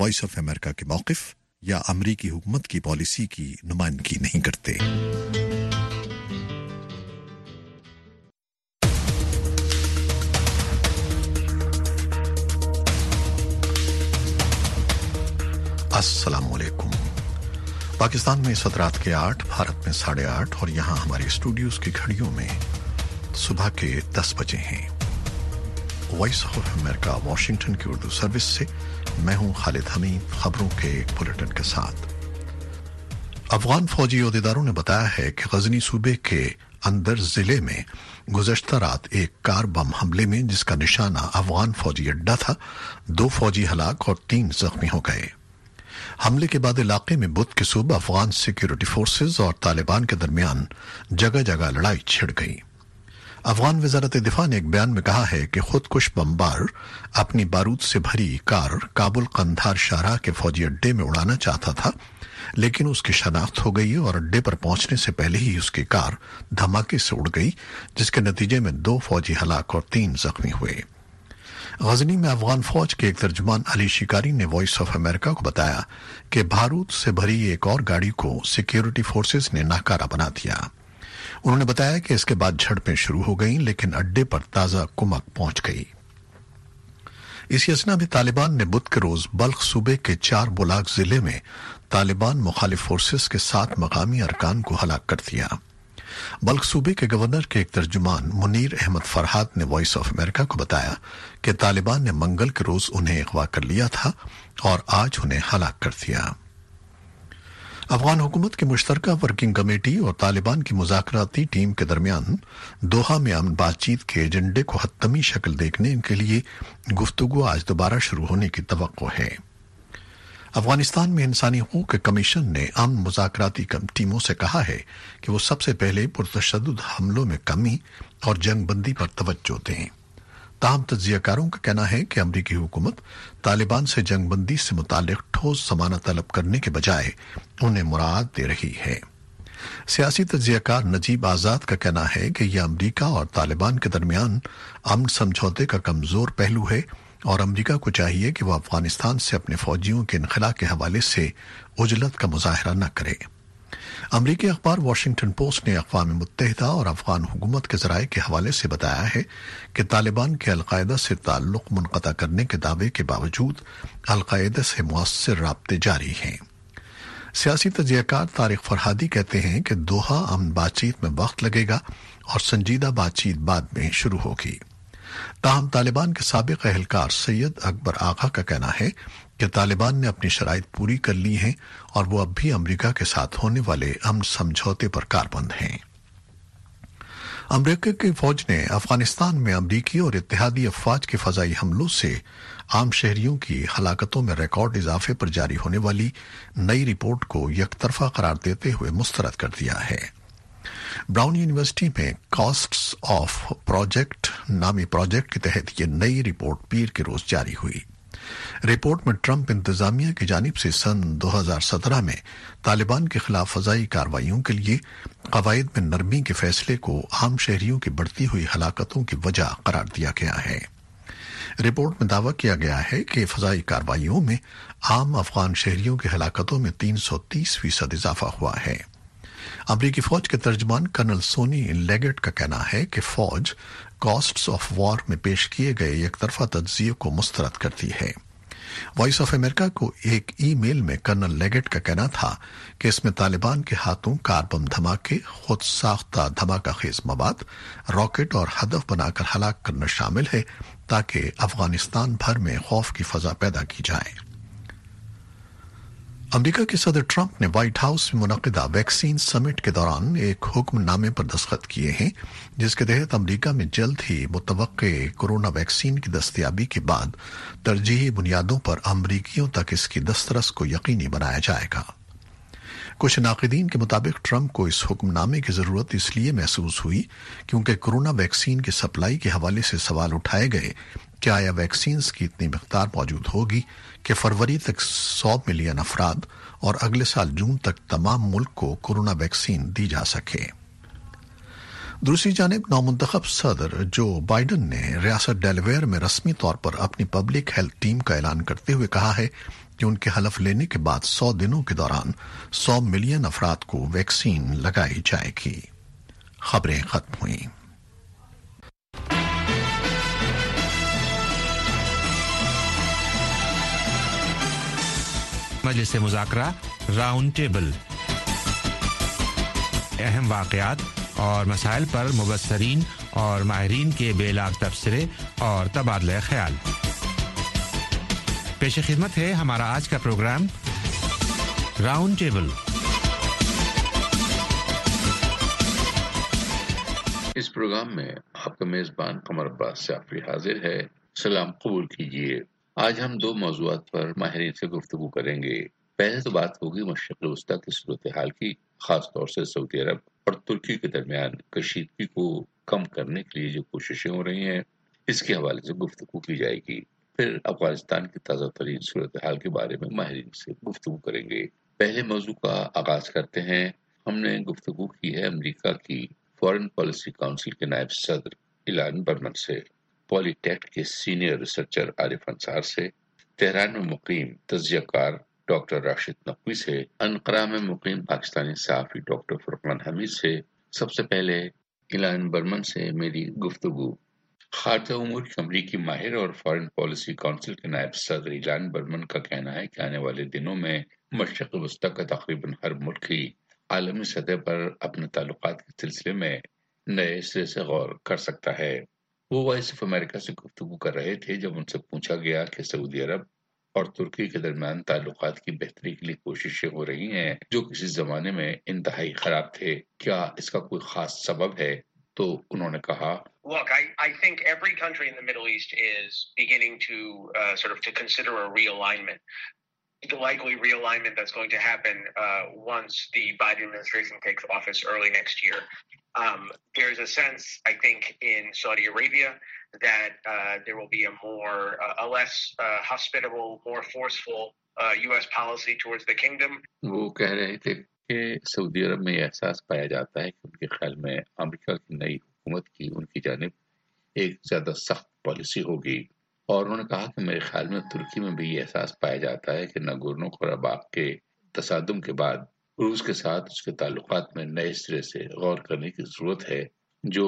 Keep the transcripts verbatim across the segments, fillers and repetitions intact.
Voice of America کے موقف یا امریکی حکومت کی پالیسی کی نمائندگی نہیں کرتے۔ السلام علیکم۔ پاکستان میں اس وقت رات کے آٹھ، بھارت میں ساڑھے آٹھ اور یہاں ہماری اسٹوڈیوز کی گھڑیوں میں صبح کے دس بجے ہیں۔ وائس آف امریکہ واشنگٹن کی اردو سروس سے میں ہوں خالد حمید، خبروں کے ایک بلیٹن کے ساتھ۔ افغان فوجی عہدیداروں نے بتایا ہے کہ غزنی صوبے کے اندر ضلع میں گزشتہ رات ایک کار بم حملے میں، جس کا نشانہ افغان فوجی اڈہ تھا، دو فوجی ہلاک اور تین زخمی ہو گئے۔ حملے کے بعد علاقے میں بدھ کے صبح افغان سیکیورٹی فورسز اور طالبان کے درمیان جگہ جگہ لڑائی چھڑ گئی۔ افغان وزارت دفاع نے ایک بیان میں کہا ہے کہ خود کش بمبار اپنی بارود سے بھری کار کابل قندھار شاہراہ کے فوجی اڈے میں اڑانا چاہتا تھا، لیکن اس کی شناخت ہو گئی اور اڈے پر پہنچنے سے پہلے ہی اس کی کار دھماکے سے اڑ گئی، جس کے نتیجے میں دو فوجی ہلاک اور تین زخمی ہوئے۔ غزنی میں افغان فوج کے ایک ترجمان علی شکاری نے وائس آف امریکہ کو بتایا کہ بارود سے بھری ایک اور گاڑی کو سیکیورٹی فورسز نے ناکارہ بنا دیا۔ انہوں نے بتایا کہ اس کے بعد جھڑپیں شروع ہو گئیں، لیکن اڈے پر تازہ کمک پہنچ گئی۔ اسی اثنا میں طالبان نے بدھ کے روز بلخ صوبے کے چار بلاک ضلع میں طالبان مخالف فورسز کے سات مقامی ارکان کو ہلاک کر دیا۔ بلخ صوبے کے گورنر کے ایک ترجمان منیر احمد فرحات نے وائس آف امریکہ کو بتایا کہ طالبان نے منگل کے روز انہیں اغوا کر لیا تھا اور آج انہیں ہلاک کر دیا۔ افغان حکومت کی مشترکہ ورکنگ کمیٹی اور طالبان کی مذاکراتی ٹیم کے درمیان دوحہ میں امن بات چیت کے ایجنڈے کو حتمی شکل دینے کے لیے گفتگو آج دوبارہ شروع ہونے کی توقع ہے۔ افغانستان میں انسانی حقوق کے کمیشن نے امن مذاکراتی ٹیموں سے کہا ہے کہ وہ سب سے پہلے پرتشدد حملوں میں کمی اور جنگ بندی پر توجہ دیں۔ تاہم تجزیہ کاروں کا کہنا ہے کہ امریکی حکومت طالبان سے جنگ بندی سے متعلق ٹھوس ضمانت طلب کرنے کے بجائے انہیں مراعات دے رہی ہے۔ سیاسی تجزیہ کار نجیب آزاد کا کہنا ہے کہ یہ امریکہ اور طالبان کے درمیان امن سمجھوتے کا کمزور پہلو ہے اور امریکہ کو چاہیے کہ وہ افغانستان سے اپنے فوجیوں کے انخلاء کے حوالے سے عجلت کا مظاہرہ نہ کرے۔ امریکی اخبار واشنگٹن پوسٹ نے اقوام متحدہ اور افغان حکومت کے ذرائع کے حوالے سے بتایا ہے کہ طالبان کے القاعدہ سے تعلق منقطع کرنے کے دعوے کے باوجود القاعدہ سے مؤثر رابطے جاری ہیں۔ سیاسی تجزیہ کار طارق فرہادی کہتے ہیں کہ دوحہ امن بات چیت میں وقت لگے گا اور سنجیدہ بات چیت بعد میں شروع ہوگی۔ تاہم طالبان کے سابق اہلکار سید اکبر آغا کا کہنا ہے کہ طالبان نے اپنی شرائط پوری کر لی ہیں اور وہ اب بھی امریکہ کے ساتھ ہونے والے امن سمجھوتے پر کاربند ہیں۔ امریکہ کی فوج نے افغانستان میں امریکی اور اتحادی افواج کے فضائی حملوں سے عام شہریوں کی ہلاکتوں میں ریکارڈ اضافے پر جاری ہونے والی نئی رپورٹ کو یک طرفہ قرار دیتے ہوئے مسترد کر دیا ہے۔ براؤن یونیورسٹی میں کاسٹس آف پروجیکٹ نامی پروجیکٹ کے تحت یہ نئی رپورٹ پیر کے روز جاری ہوئی۔ رپورٹ میں ٹرمپ انتظامیہ کی جانب سے سن دو ہزار سترہ میں طالبان کے خلاف فضائی کارروائیوں کے لیے قواعد میں نرمی کے فیصلے کو عام شہریوں کی بڑھتی ہوئی ہلاکتوں کی وجہ قرار دیا گیا ہے۔ رپورٹ میں دعویٰ کیا گیا ہے کہ فضائی کارروائیوں میں عام افغان شہریوں کی ہلاکتوں میں تین سو تیس فیصد اضافہ ہوا ہے۔ امریکی فوج کے ترجمان کرنل سونی لیگٹ کا کہنا ہے کہ فوج کاسٹس آف وار میں پیش کیے گئے یک طرفہ تجزیے کو مسترد کرتی ہے۔ وائس آف امریکہ کو ایک ای میل میں کرنل لیگٹ کا کہنا تھا کہ اس میں طالبان کے ہاتھوں کار بم دھماکے، خود ساختہ دھماکہ خیز مواد، راکٹ اور ہدف بنا کر ہلاک کرنا شامل ہے تاکہ افغانستان بھر میں خوف کی فضا پیدا کی جائے۔ امریکہ کے صدر ٹرمپ نے وائٹ ہاؤس میں منعقدہ ویکسین سمٹ کے دوران ایک حکم نامے پر دستخط کیے ہیں، جس کے تحت امریکہ میں جلد ہی متوقع کورونا ویکسین کی دستیابی کے بعد ترجیحی بنیادوں پر امریکیوں تک اس کی دسترس کو یقینی بنایا جائے گا۔ کچھ ناقدین کے مطابق ٹرمپ کو اس حکم نامے کی ضرورت اس لیے محسوس ہوئی کیونکہ کورونا ویکسین کی سپلائی کے حوالے سے سوال اٹھائے گئے کہ آیا ویکسینز کی اتنی مقدار موجود ہوگی کہ فروری تک سو ملین افراد اور اگلے سال جون تک تمام ملک کو کورونا ویکسین دی جا سکے۔ دوسری جانب نومنتخب صدر جو بائیڈن نے ریاست ڈیلاویئر میں رسمی طور پر اپنی پبلک ہیلتھ ٹیم کا اعلان کرتے ہوئے کہا ہے کہ ان کے حلف لینے کے بعد سو دنوں کے دوران سو ملین افراد کو ویکسین لگائی جائے گی۔ خبریں ختم ہوئیں۔ مجلس مذاکرہ راؤنڈ ٹیبل، اہم واقعات اور مسائل پر مبصرین اور ماہرین کے بے لاگ تبصرے اور تبادلہ خیال۔ پیش خدمت ہے ہمارا آج کا پروگرام راؤنڈ ٹیبل۔ اس پروگرام میں آپ کا میزبان قمر عباس جعفری حاضر ہے۔ سلام قبول کیجیے۔ آج ہم دو موضوعات پر ماہرین سے گفتگو کریں گے۔ پہلے تو بات ہوگی مشرق وسطیٰ کی صورتحال کی، خاص طور سے سعودی عرب اور ترکی کے درمیان کشیدگی کو کم کرنے کے لیے جو کوششیں ہو رہی ہیں، اس کے حوالے سے گفتگو کی جائے گی۔ پھر افغانستان کی تازہ ترین صورتحال کے بارے میں ماہرین سے گفتگو کریں گے۔ پہلے موضوع کا آغاز کرتے ہیں۔ ہم نے گفتگو کی ہے امریکہ کی فارن پالیسی کونسل کے نائب صدر ایلان برمن سے، پولی ٹیک کے سینئر ریسرچر عارف انصار سے، تہران میں مقیم تجزیہ کار ڈاکٹر راشد نقوی سے، انقرہ میں مقیم پاکستانی صحافی ڈاکٹر فرقان حمید سے۔ سب سے پہلے ایلان برمن سے میری گفتگو۔ خارجہ امور کے امریکی ماہر اور فارن پالیسی کونسل کے نائب صدر ایلان برمن کا کہنا ہے کہ آنے والے دنوں میں مشرق وسطیٰ کا تقریباً ہر ملک ہی عالمی سطح پر اپنے تعلقات کے سلسلے میں نئے سرے سے غور کر سکتا ہے۔ وہ وائس آف امریکہ سے گفتگو کر رہے تھے جب ان سے پوچھا گیا کہ سعودی عرب اور ترکی کے درمیان تعلقات کی بہتری کے لیے کوششیں ہو رہی ہیں جو کسی زمانے میں انتہائی خراب تھے، کیا اس کا کوئی خاص سبب ہے؟ تو انہوں نے کہا، Look, I, I think every country in the Middle East is beginning to uh, sort of to consider a realignment. The likely realignment that's going to happen uh, once the Biden administration takes office early next year. Um, there's a sense, I think, in Saudi Arabia that uh, there will be a more, uh, a less uh, hospitable, more forceful uh, U S policy towards the kingdom. وہ کہہ رہے تھے کہ سعودی عرب میں یہ احساس پایا جاتا ہے کہ ان کے خیال میں امریکہ کی نئی حکومت کی ان کی جانب ایک زیادہ سخت پالیسی ہوگی، اور انہوں نے کہا کہ میرے خیال میں ترکی میں بھی یہ احساس پایا جاتا ہے کہ ناگورنو قرباق کے تصادم کے بعد روس کے ساتھ اس کے تعلقات میں نئے سرے سے غور کرنے کی ضرورت ہے جو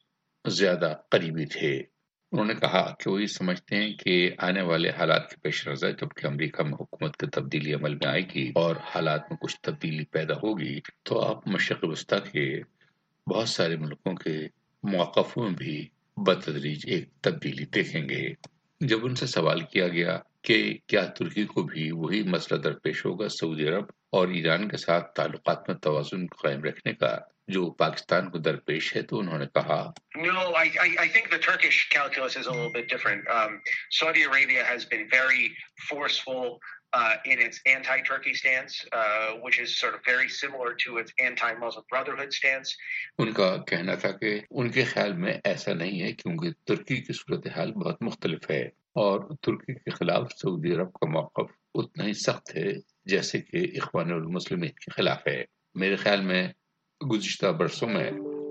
زیادہ قریبی تھے۔ انہوں نے کہا کہ وہ یہ سمجھتے ہیں کہ آنے والے حالات کے پیش نظر جبکہ امریکہ میں حکومت کی تبدیلی عمل میں آئے گی اور حالات میں کچھ تبدیلی پیدا ہوگی تو آپ مشرق وسطیٰ کے بہت سارے ملکوں کے مواقفوں میں بھی بتدریج ایک تبدیلی دیکھیں گے۔ جب ان سے سوال کیا گیا کہ کیا ترکی کو بھی وہی مسئلہ درپیش ہوگا سعودی عرب اور ایران کے ساتھ تعلقات میں توازن قائم رکھنے کا جو پاکستان کو درپیش ہے، تو انہوں نے کہا، No, I, I, I think the Turkish calculus is a little bit different. Um, Saudi Arabia has been very forceful uh, in its anti-Turkey stance, uh, which is sort of very similar to its anti-Muslim Brotherhood stance. ان کا کہنا تھا کہ ان کے خیال میں ایسا نہیں ہے کیونکہ ترکی کی صورتحال بہت مختلف ہے اور ترکی کے خلاف سعودی عرب کا موقف اتنا ہی سخت ہے جیسے کہ اخوان المسلمین کے خلاف ہے۔ میرے خیال میں گزشتہ برسوں میں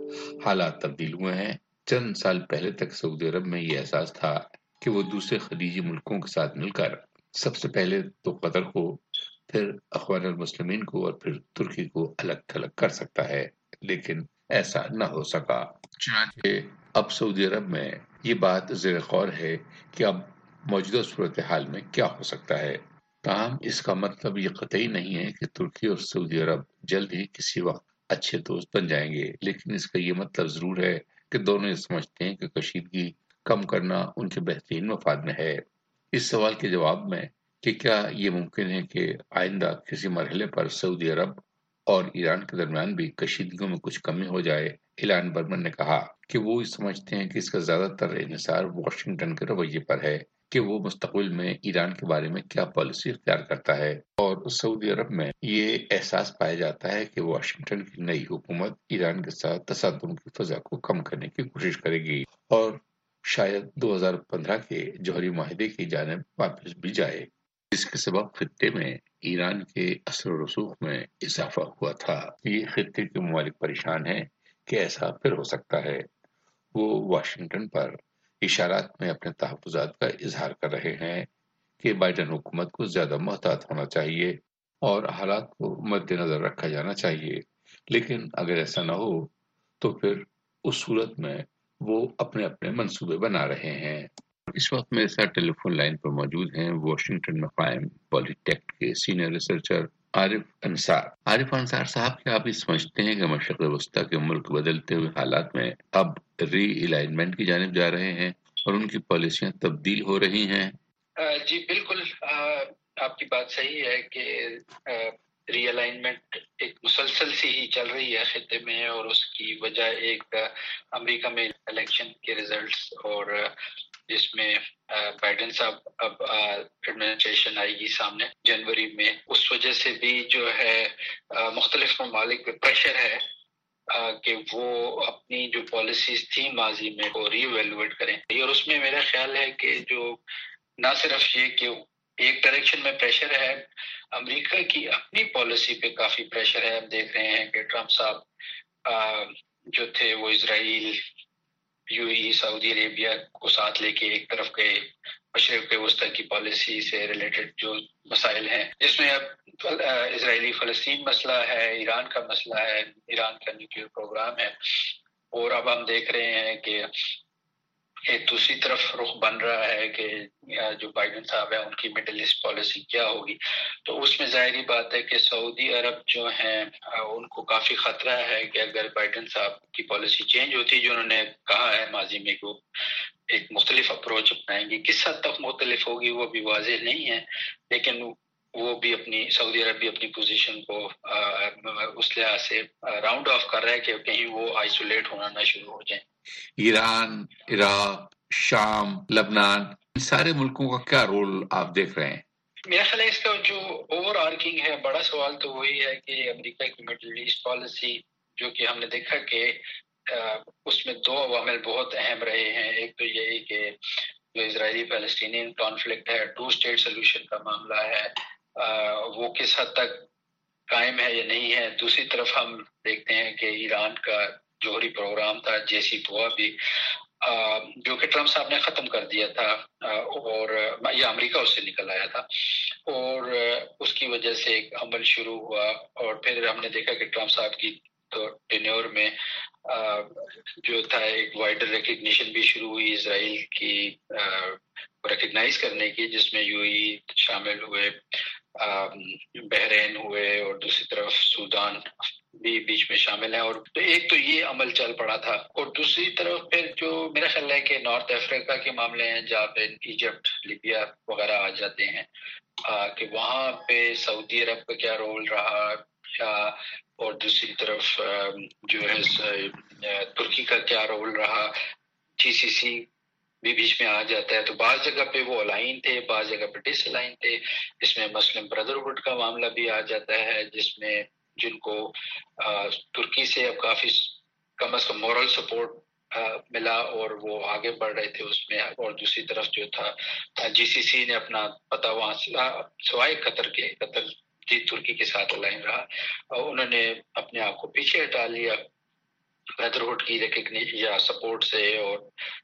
حالات تبدیل ہوئے ہیں۔ چند سال پہلے تک سعودی عرب میں یہ احساس تھا کہ وہ دوسرے خلیجی ملکوں کے ساتھ مل کر سب سے پہلے تو قطر کو، پھر اخوان المسلمین کو اور پھر ترکی کو الگ تھلگ کر سکتا ہے، لیکن ایسا نہ ہو سکا۔ چنانچہ اب سعودی عرب میں یہ بات زیر غور ہے کہ اب موجودہ صورتحال میں کیا ہو سکتا ہے۔ تاہم اس کا مطلب یہ قطعی نہیں ہے کہ ترکی اور سعودی عرب جلد ہی کسی وقت اچھے دوست بن جائیں گے، لیکن اس کا یہ مطلب ضرور ہے کہ دونوں یہ سمجھتے ہیں کہ کشیدگی کم کرنا ان کے بہترین مفاد میں ہے۔ اس سوال کے جواب میں کہ کیا یہ ممکن ہے کہ آئندہ کسی مرحلے پر سعودی عرب اور ایران کے درمیان بھی کشیدگیوں میں کچھ کمی ہو جائے، ایلان برمن نے کہا کہ وہ یہ سمجھتے ہیں کہ اس کا زیادہ تر انحصار واشنگٹن کے رویے پر ہے کہ وہ مستقبل میں ایران کے بارے میں کیا پالیسی اختیار کرتا ہے، اور سعودی عرب میں یہ احساس پایا جاتا ہے کہ واشنگٹن کی نئی حکومت ایران کے ساتھ تصادم کی فضا کو کم کرنے کی کوشش کرے گی اور شاید دو ہزار پندرہ کے جوہری معاہدے کی جانب واپس بھی جائے، جس کے سبب خطے میں ایران کے اثر و رسوخ میں اضافہ ہوا تھا۔ یہ خطے کے ممالک پریشان ہیں کہ ایسا پھر ہو سکتا ہے۔ وہ واشنگٹن پر اشارات میں اپنے تحفظات کا اظہار کر رہے ہیں کہ بائیڈن حکومت کو زیادہ محتاط ہونا چاہیے اور حالات کو مد نظر رکھا جانا چاہیے، لیکن اگر ایسا نہ ہو تو پھر اس صورت میں وہ اپنے اپنے منصوبے بنا رہے ہیں۔ اس وقت میرے ساتھ ٹیلی فون لائن پر موجود ہیں واشنگٹن میں قائم پولی ٹیک کے سینئر ریسرچر عارف انصار۔ عارف انصار صاحب، کیا آپ یہ سمجھتے ہیں کہ مشرق وسطیٰ کے ملک بدلتے ہوئے حالات میں اب ری الائنمنٹ کی جانب جا رہے ہیں اور ان کی پالیسیاں تبدیل ہو رہی ہیں؟ جی بالکل، آپ کی بات صحیح ہے کہ ری الائنمنٹ ایک مسلسل سی ہی چل رہی ہے خطے میں، اور اس کی وجہ ایک امریکہ میں الیکشن کے ریزلٹس اور جس میں بائیڈن صاحب اب ایڈمنسٹریشن آئے گی سامنے جنوری میں، اس وجہ سے بھی جو ہے مختلف ممالک پہ پریشر ہے کہ وہ اپنی جو پالیسیز تھیں ماضی میں وہ ری ایویلویٹ کریں، اور اس میں میرا خیال ہے کہ جو نہ صرف یہ کہ ایک ڈائریکشن میں پریشر ہے، امریکہ کی اپنی پالیسی پہ کافی پریشر ہے۔ ہم دیکھ رہے ہیں کہ ٹرمپ صاحب جو تھے وہ اسرائیل، یو اے ای، سعودی عربیہ کو ساتھ لے کے ایک طرف گئے مشرق وسطیٰ کی پالیسی سے ریلیٹڈ جو مسائل ہیں، جس میں اب اسرائیلی فلسطین مسئلہ ہے، ایران کا مسئلہ ہے، ایران کا نیوکلیئر پروگرام ہے، اور اب ہم دیکھ رہے ہیں کہ ایک دوسری طرف رخ بن رہا ہے کہ جو بائیڈن صاحب ہیں ان کی مڈل ایسٹ پالیسی کیا ہوگی۔ تو اس میں ظاہری بات ہے کہ سعودی عرب جو ہیں ان کو کافی خطرہ ہے کہ اگر بائیڈن صاحب کی پالیسی چینج ہوتی، جو انہوں نے کہا ہے ماضی میں کہ وہ ایک مختلف اپروچ اپنائیں گی، کس حد تک مختلف ہوگی وہ بھی واضح نہیں ہے، لیکن وہ بھی اپنی شامی عرب بھی اپنی پوزیشن کو اس لحاظ سے راؤنڈ آف کر رہا ہے کہ کہیں وہ آئسولیٹ ہونا نہ شروع ہو جائیں۔ ایران، عراق، شام، لبنان، ان سارے ملکوں کا کیا رول آپ دیکھ رہے ہیں؟ میرا خیال ہے اس کا جو اوور آرکنگ ہے بڑا سوال تو وہی ہے کہ امریکہ کی مڈل ایسٹ پالیسی، جو کہ ہم نے دیکھا کہ اس میں دو عوامل بہت اہم رہے ہیں۔ ایک تو یہی کہ جو اسرائیلی فلسطینین کانفلکٹ ہے، ٹو اسٹیٹ سولوشن کا معاملہ ہے، وہ کس حد تک قائم ہے یا نہیں ہے۔ دوسری طرف ہم دیکھتے ہیں کہ ایران کا جوہری پروگرام تھا جے سی پوآ بھی، جو کہ ٹرمپ صاحب نے ختم کر دیا تھا، اور یہ امریکہ اس سے نکل آیا تھا، اور اس کی وجہ سے ایک عمل شروع ہوا، اور پھر ہم نے دیکھا کہ ٹرمپ صاحب کی تو ٹینیور میں جو تھا ایک وائڈر ریکگنیشن بھی شروع ہوئی اسرائیل کی ریکگنائز کرنے کی، جس میں یو اے ای شامل ہوئے، بحرین ہوئے، اور دوسری طرف سودان بھی بیچ میں شامل ہیں، اور تو ایک تو یہ عمل چل پڑا تھا، اور دوسری طرف پھر جو میرا خیال ہے کہ نارتھ افریقہ کے معاملے ہیں جہاں پہ ایجپٹ، لیبیا وغیرہ آ جاتے ہیں، کہ وہاں پہ سعودی عرب کا کیا رول رہا، اور دوسری طرف جو ہے ترکی کا کیا رول رہا، جی سی سی بھی بیچ میں آ جاتا ہے۔ تو بعض جگہ پہ وہ الائن تھے، بعض جگہ پہ ڈس الائن تھے، اس میں مسلم بردرہڈ کا معاملہ بھی آ جاتا ہے، جس میں جن کو ترکی سے اب کافی کم از کم مورل سپورٹ ملا اور وہ آگے بڑھ رہے تھے اس میں، اور دوسری طرف جو تھا جی سی سی نے اپنا پتہ وہاں سوائے قطر کے، قطر جی ترکی کے ساتھ الائن رہا، اور انہوں نے اپنے آپ کو پیچھے ہٹا لیا بردرہڈ کی ریکگنیشن یا سپورٹ سے، اور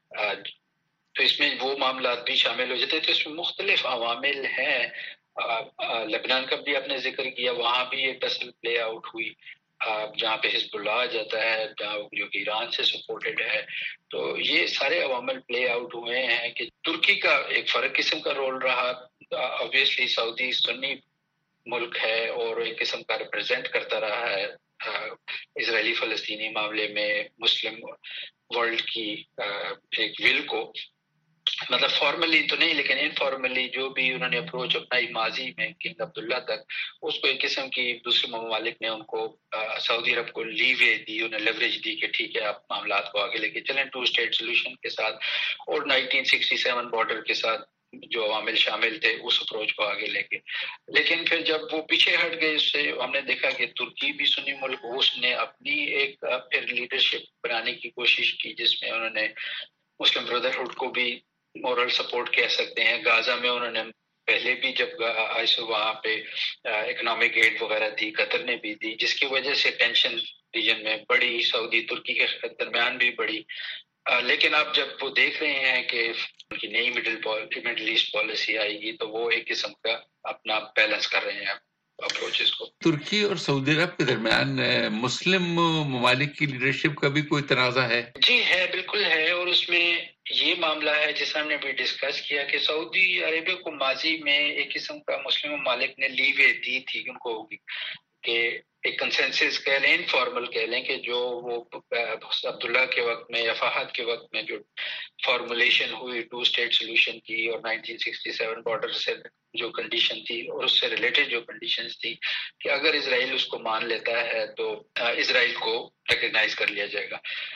تو اس میں وہ معاملات بھی شامل ہو جاتے ہیں۔ تو اس میں مختلف عوامل ہیں۔ لبنان کا بھی آپ نے ذکر کیا، وہاں بھی ایک ٹسل پلے آؤٹ ہوئی جہاں پہ حزب اللہ آ جاتا ہے، جہاں جو کہ ایران سے سپورٹڈ ہے۔ تو یہ سارے عوامل پلے آؤٹ ہوئے ہیں کہ ترکی کا ایک فرق قسم کا رول رہا، obviously سعودی سنی ملک ہے اور ایک قسم کا ریپرزینٹ کرتا رہا ہے اسرائیلی فلسطینی معاملے میں مسلم ورلڈ کی ایک ول کو، مطلب فارملی تو نہیں لیکن انفارملی جو بھی انہوں نے اپروچ اپنائی ماضی میں کنگ عبداللہ تک، اس کو ایک قسم کی دوسرے ممالک نے ان کو سعودی عرب کو لیوے دی، انہیں لیوریج دی کہ ٹھیک ہے آپ معاملات کو آگے لے کے چلیں ٹو اسٹیٹ سولوشن کے ساتھ، اور نائنٹین سکسٹی سیون بارڈر کے ساتھ جو عوامل شامل تھے اس اپروچ کو آگے لے کے۔ لیکن پھر جب وہ پیچھے ہٹ گئے اس سے، ہم نے دیکھا کہ ترکی بھی سنی ملک، اس نے اپنی ایک پھر لیڈرشپ بنانے کی کوشش کی، جس میں انہوں نے مسلم بردرہڈ کو بھی مورل سپورٹ کہہ سکتے ہیں۔ غازہ میں انہوں نے پہلے بھی جب آئیسو وہاں پہ اکنامک ایڈ وغیرہ دی، قطر نے بھی دی، جس کی وجہ سے ٹینشن ریجن میں بڑی، سعودی ترکی کے درمیان بھی بڑی۔ لیکن اب جب وہ دیکھ رہے ہیں کہ ان کی نئی مڈل مڈل ایسٹ پالیسی آئے گی تو وہ ایک قسم کا اپنا بیلنس کر رہے ہیں اپروچز کو. ترکی اور سعودی عرب کے درمیان مسلم ممالک کی لیڈرشپ کا بھی کوئی تنازع ہے؟ جی ہے، بالکل ہے، اور اس میں یہ معاملہ ہے جس ہم نے بھی ڈسکس کیا کہ سعودی عربیہ کو ماضی میں ایک قسم کا مسلم ممالک نے لیوے دی تھی ان کو کہ ایک کنسنسس کہہ لیں، انفارمل کہہ لیں، کہ جو وہ عبداللہ کے وقت میں یا فہد کے وقت میں جو فارمولیشن ہوئی ٹو اسٹیٹ سولوشن کی اور نائنٹین سکسٹی سیون بارڈر سے جو کنڈیشن تھی اور اس سے ریلیٹڈ جو کنڈیشنز تھی کہ اگر اسرائیل اس کو مان لیتا ہے تو اسرائیل کو ریکگنائز کر لیا جائے گا.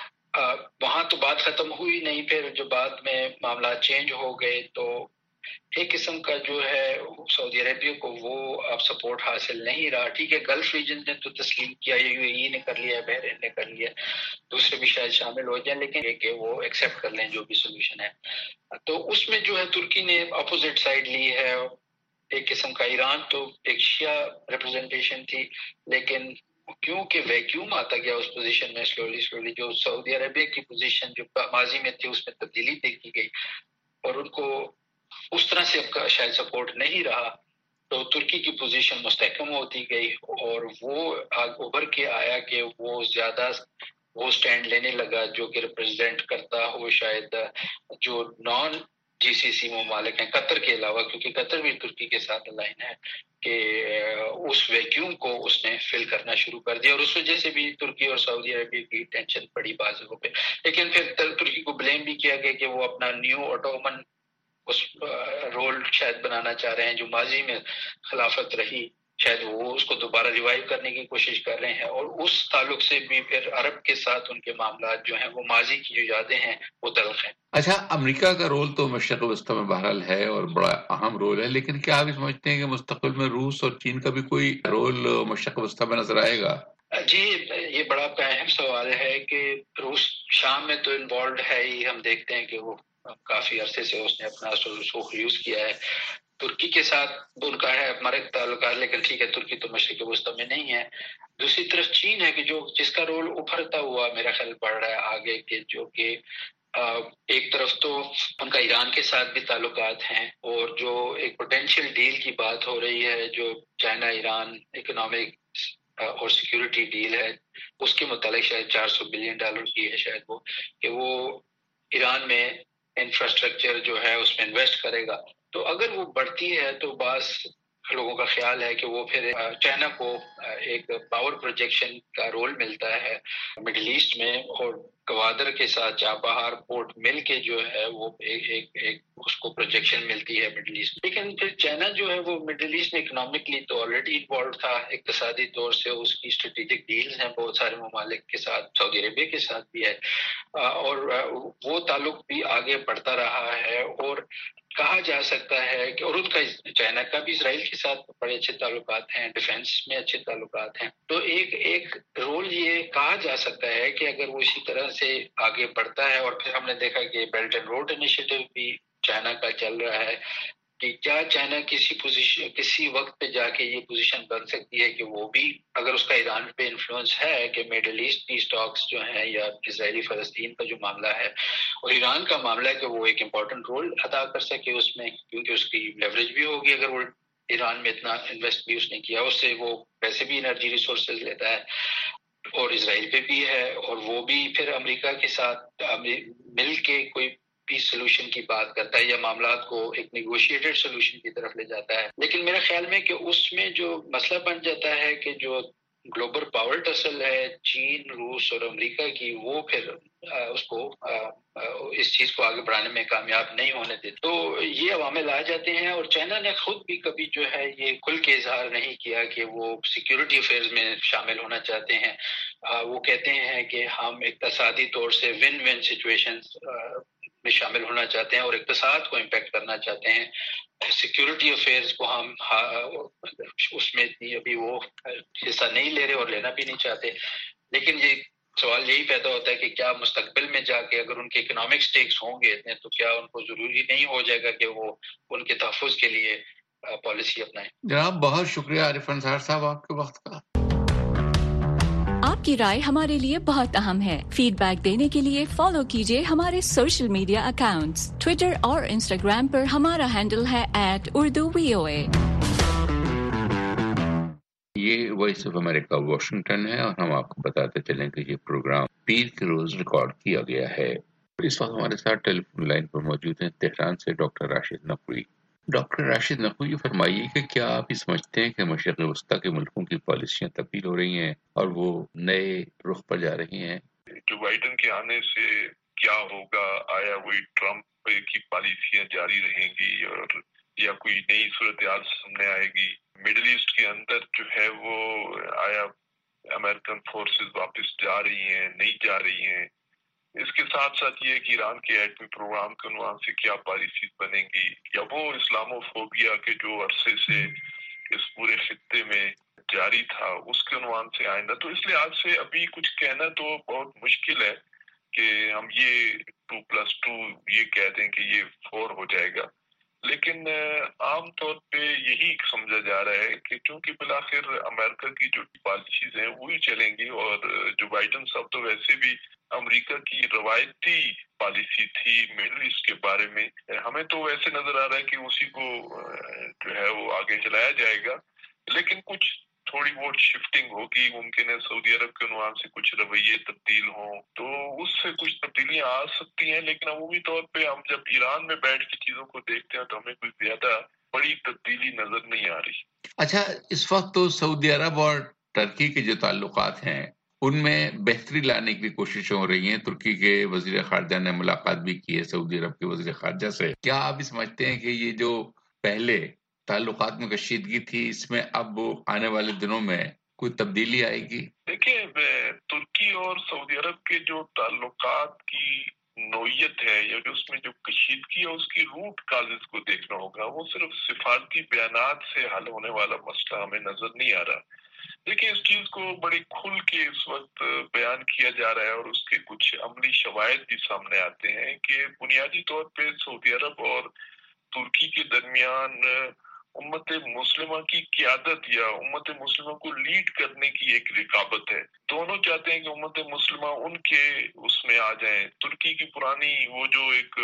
وہاں تو بات ختم ہوئی نہیں. پھر جو بعد میں معاملات چینج ہو گئے تو ایک قسم کا جو ہے سعودی عربیہ کو وہ اب سپورٹ حاصل نہیں رہا. ٹھیک ہے، گلف ریجن نے تو تسلیم کیا، یو اے ای نے کر لیا، بحرین نے کر لیا، دوسرے بھی شاید شامل ہو جائیں، لیکن یہ کہ وہ ایکسیپٹ کر لیں جو بھی سولوشن ہے. تو اس میں جو ہے ترکی نے اپوزٹ سائڈ لی ہے. ایک قسم کا ایران تو ایک شیعہ ریپرزنٹیشن تھی، لیکن کیونکہ ویکیوم آتا گیا اس پوزیشن میں سلولی سلولی جو سعودی عربیہ کی پوزیشن جو ماضی میں تھی اس میں تبدیلی دیکھی گئی اور ان کو اس طرح سے اب کا شاید سپورٹ نہیں رہا، تو ترکی کی پوزیشن مستحکم ہوتی گئی اور وہ ابھر کے آیا کہ وہ زیادہ وہ سٹینڈ لینے لگا جو کہ ریپرزینٹ کرتا ہو شاید جو نان جی سی سی ممالک ہیں قطر کے علاوہ، کیونکہ قطر بھی ترکی کے ساتھ الائن ہے، کہ اس ویکیوم کو اس نے فل کرنا شروع کر دیا اور اس وجہ سے بھی ترکی اور سعودی عربیہ کی ٹینشن پڑی بعض جگہوں پہ. لیکن پھر ترکی کو بلیم بھی کیا گیا کہ وہ اپنا نیو اوٹومن اس رول شاید بنانا چاہ رہے ہیں جو ماضی میں خلافت رہی، شاید وہ اس کو دوبارہ ریوائیو کرنے کی کوشش کر رہے ہیں. اور اس تعلق سے بھی پھر عرب کے ساتھ ان کے معاملات جو ہیں وہ ماضی کی جو یادیں ہیں وہ تلخ ہیں. اچھا، امریکہ کا رول تو مشرق وسطی میں بہرحال ہے اور بڑا اہم رول ہے، لیکن کیا آپ سمجھتے ہیں کہ مستقبل میں روس اور چین کا بھی کوئی رول مشرق وسطی میں نظر آئے گا؟ جی، یہ بڑا اہم سوال ہے کہ روس شام میں تو انوالوڈ ہے ہی. ہم دیکھتے ہیں کہ وہ کافی عرصے سے اس نے اپنا رسوخ یوز کیا ہے. ترکی کے ساتھ ان کا ہے ہمارے تعلقات، لیکن ٹھیک ہے ترکی تو مشرق وسطی میں نہیں ہے. دوسری طرف چین ہے کہ جو جس کا رول ابھرتا ہوا میرا خیال پڑ رہا ہے آگے کے، جو کہ ایک طرف تو ان کا ایران کے ساتھ بھی تعلقات ہیں اور جو ایک پوٹینشیل ڈیل کی بات ہو رہی ہے جو چائنا ایران اکنامک اور سیکیورٹی ڈیل ہے اس کے متعلق شاید چار سو بلین ڈالر کی ہے شاید وہ، کہ وہ ایران میں انفراسٹرکچر جو ہے اس میں انویسٹ کرے گا. تو اگر وہ بڑھتی ہے تو بعض لوگوں کا خیال ہے کہ وہ پھر چائنا کو ایک پاور پروجیکشن کا رول ملتا ہے مڈل ایسٹ میں اور گوادر کے ساتھ چابہار پورٹ مل کے جو ہے وہ ایک ایک, ایک اس کو پروجیکشن ملتی ہے مڈل ایسٹ. لیکن پھر چائنا جو ہے وہ مڈل ایسٹ میں اکنامکلی تو آلریڈی انوالوڈ تھا اقتصادی طور سے، اس کی اسٹریٹجک ڈیلز ہیں بہت سارے ممالک کے ساتھ، سعودی عربیہ کے ساتھ بھی ہے اور وہ تعلق بھی آگے بڑھتا رہا ہے. اور کہا جا سکتا ہے کہ اور ان کا چائنا کا بھی اسرائیل کے ساتھ بڑے اچھے تعلقات ہیں، ڈیفنس میں اچھے تعلقات ہیں. تو ایک ایک رول یہ کہا جا سکتا ہے کہ اگر وہ اسی طرح سے آگے بڑھتا ہے. اور پھر ہم نے دیکھا کہ بیلٹ اینڈ روڈ انیشیٹو بھی چائنا کا چل رہا ہے کہ کیا چائنا کسی پوزیشن کسی وقت پہ جا کے یہ پوزیشن بن سکتی ہے کہ وہ بھی اگر اس کا ایران پہ انفلوئنس ہے کہ میڈل ایسٹ پیس ٹاکس جو ہیں یا اسرائیلی فلسطین کا جو معاملہ ہے اور ایران کا معاملہ ہے کہ وہ ایک امپورٹنٹ رول ادا کر سکے اس میں، کیونکہ اس کی لیوریج بھی ہوگی اگر وہ ایران میں اتنا انویسٹ بھی اس نے کیا، اس سے وہ ویسے بھی انرجی ریسورسز لیتا ہے اور اسرائیل پہ بھی ہے اور وہ بھی پھر امریکہ کے ساتھ مل کے کوئی پیس سولوشن کی بات کرتا ہے یا معاملات کو ایک نیگوشیٹڈ سولوشن کی طرف لے جاتا ہے. لیکن میرے خیال میں کہ اس میں جو مسئلہ بن جاتا ہے کہ جو گلوبل پاور ٹسل ہے چین، روس اور امریکہ کی، وہ پھر اس کو اس چیز کو آگے بڑھانے میں کامیاب نہیں ہونے دیتے. تو یہ عوامل آ جاتے ہیں اور چائنا نے خود بھی کبھی جو ہے یہ کھل کے اظہار نہیں کیا کہ وہ سیکیورٹی افیئرز میں شامل ہونا چاہتے ہیں. وہ کہتے ہیں کہ ہم اقتصادی طور سے ون ون سچویشنز میں شامل ہونا چاہتے ہیں اور اقتصاد کو امپیکٹ کرنا چاہتے ہیں. سیکیورٹی افیئرز کو ہم اس میں اتنی ابھی وہ حصہ نہیں لے رہے اور لینا بھی نہیں چاہتے. لیکن یہ سوال یہی پیدا ہوتا ہے کہ کیا مستقبل میں جا کے اگر ان کے اکنامک سٹیکس ہوں گے اتنے تو کیا ان کو ضروری نہیں ہو جائے گا کہ وہ ان کے تحفظ کے لیے پالیسی اپنائیں. جناب بہت شکریہ عارف انصار صاحب آپ کے وقت کا. آپ آپ کی رائے ہمارے لیے بہت اہم ہے۔ فیڈ بیک دینے کے لیے فالو کیجیے ہمارے سوشل میڈیا اکاؤنٹس۔ ٹویٹر اور انسٹاگرام پر ہمارا ہینڈل ہے ایٹ اردو وی او اے۔ یہ وائس آف امریکہ واشنگٹن ہے اور ہم آپ کو بتاتے چلیں کہ یہ پروگرام پیر کے روز ریکارڈ کیا گیا ہے۔ اس وقت ہمارے ساتھ ٹیلی فون لائن پر موجود ہیں تہران سے ڈاکٹر راشد نقوی۔ ڈاکٹر راشد نقوی، یہ فرمائیے کہ کیا آپ یہ سمجھتے ہیں کہ مشرق وسطیٰ کے ملکوں کی پالیسیاں تبدیل ہو رہی ہیں اور وہ نئے رخ پر جا رہی ہیں؟ جو بائیڈن کے آنے سے کیا ہوگا؟ آیا وہی ٹرمپ کی پالیسیاں جاری رہیں گی اور یا کوئی نئی صورتحال سامنے آئے گی؟ مڈل ایسٹ کے اندر جو ہے وہ آیا امریکن فورسز واپس جا رہی ہیں نہیں جا رہی ہیں؟ اس کے ساتھ ساتھ یہ کہ ایران کے ایٹمی پروگرام کے عنوان سے کیا پالیسیز بنیں گی، یا وہ اسلامو فوبیا کے جو عرصے سے اس پورے خطے میں جاری تھا اس کے عنوان سے آئندہ۔ تو اس لحاظ سے ابھی کچھ کہنا تو بہت مشکل ہے کہ ہم یہ ٹو پلس ٹو یہ کہہ دیں کہ یہ فور ہو جائے گا، لیکن عام طور پہ یہی سمجھا جا رہا ہے کہ چونکہ بالآخر امریکہ کی جو پالیسیز ہیں وہی چلیں گی، اور جو بائیڈن صاحب تو ویسے بھی امریکہ کی روایتی پالیسی تھی مڈل ایسٹ کے بارے میں، ہمیں تو ویسے نظر آ رہا ہے کہ اسی کو جو ہے وہ آگے چلایا جائے گا، لیکن کچھ تھوڑی بہت شفٹنگ ہوگی، ممکن ہے سعودی عرب کے عنوان سے کچھ رویے تبدیل ہوں تو اس سے کچھ تبدیلیاں آ سکتی ہیں، لیکن عمومی طور پہ ہم جب ایران میں بیٹھ کے چیزوں کو دیکھتے ہیں تو ہمیں کوئی زیادہ بڑی تبدیلی نظر نہیں آ رہی۔ اچھا، اس وقت تو سعودی عرب اور ترکی کے جو تعلقات ہیں ان میں بہتری لانے کی کوششیں ہو رہی ہیں۔ ترکی کے وزیر خارجہ نے ملاقات بھی کی ہے سعودی عرب کے وزیر خارجہ سے۔ کیا آپ سمجھتے ہیں کہ یہ جو پہلے تعلقات میں کشیدگی تھی اس میں اب آنے والے دنوں میں کوئی تبدیلی آئے گی؟ دیکھیں، ترکی اور سعودی عرب کے جو تعلقات کی نوعیت ہے یا جو اس میں جو کشیدگی ہے اس کی روٹ کازز کو دیکھنا ہوگا، وہ صرف سفارتی بیانات سے حل ہونے والا مسئلہ ہمیں نظر نہیں آ رہا۔ دیکھیں، اس چیز کو بڑی کھل کے اس وقت بیان کیا جا رہا ہے اور اس کے کچھ عملی شواہد بھی سامنے آتے ہیں کہ بنیادی طور پہ سعودی عرب اور ترکی کے درمیان امت مسلمہ کی قیادت یا امت مسلمہ کو لیڈ کرنے کی ایک رقابت ہے۔ دونوں چاہتے ہیں کہ امت مسلمہ ان کے اس میں آ جائیں۔ ترکی کی پرانی وہ جو ایک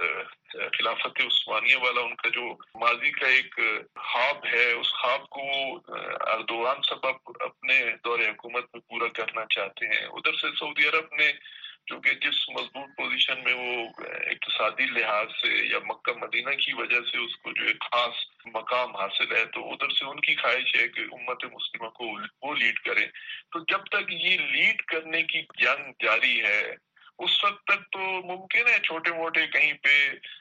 خلافت عثمانیہ والا ان کا جو ماضی کا ایک خواب ہے، اس خواب کو اردوغان سبب اپنے دور حکومت میں پورا کرنا چاہتے ہیں۔ ادھر سے سعودی عرب نے جو کہ جس مضبوط پوزیشن میں وہ اقتصادی لحاظ سے یا مکہ مدینہ کی وجہ سے اس کو جو ایک خاص مقام حاصل ہے، تو ادھر سے ان کی خواہش ہے کہ امت مسلمہ کو وہ لیڈ کرے۔ تو جب تک یہ لیڈ کرنے کی جنگ جاری ہے اس وقت تک تو ممکن ہے چھوٹے موٹے کہیں پہ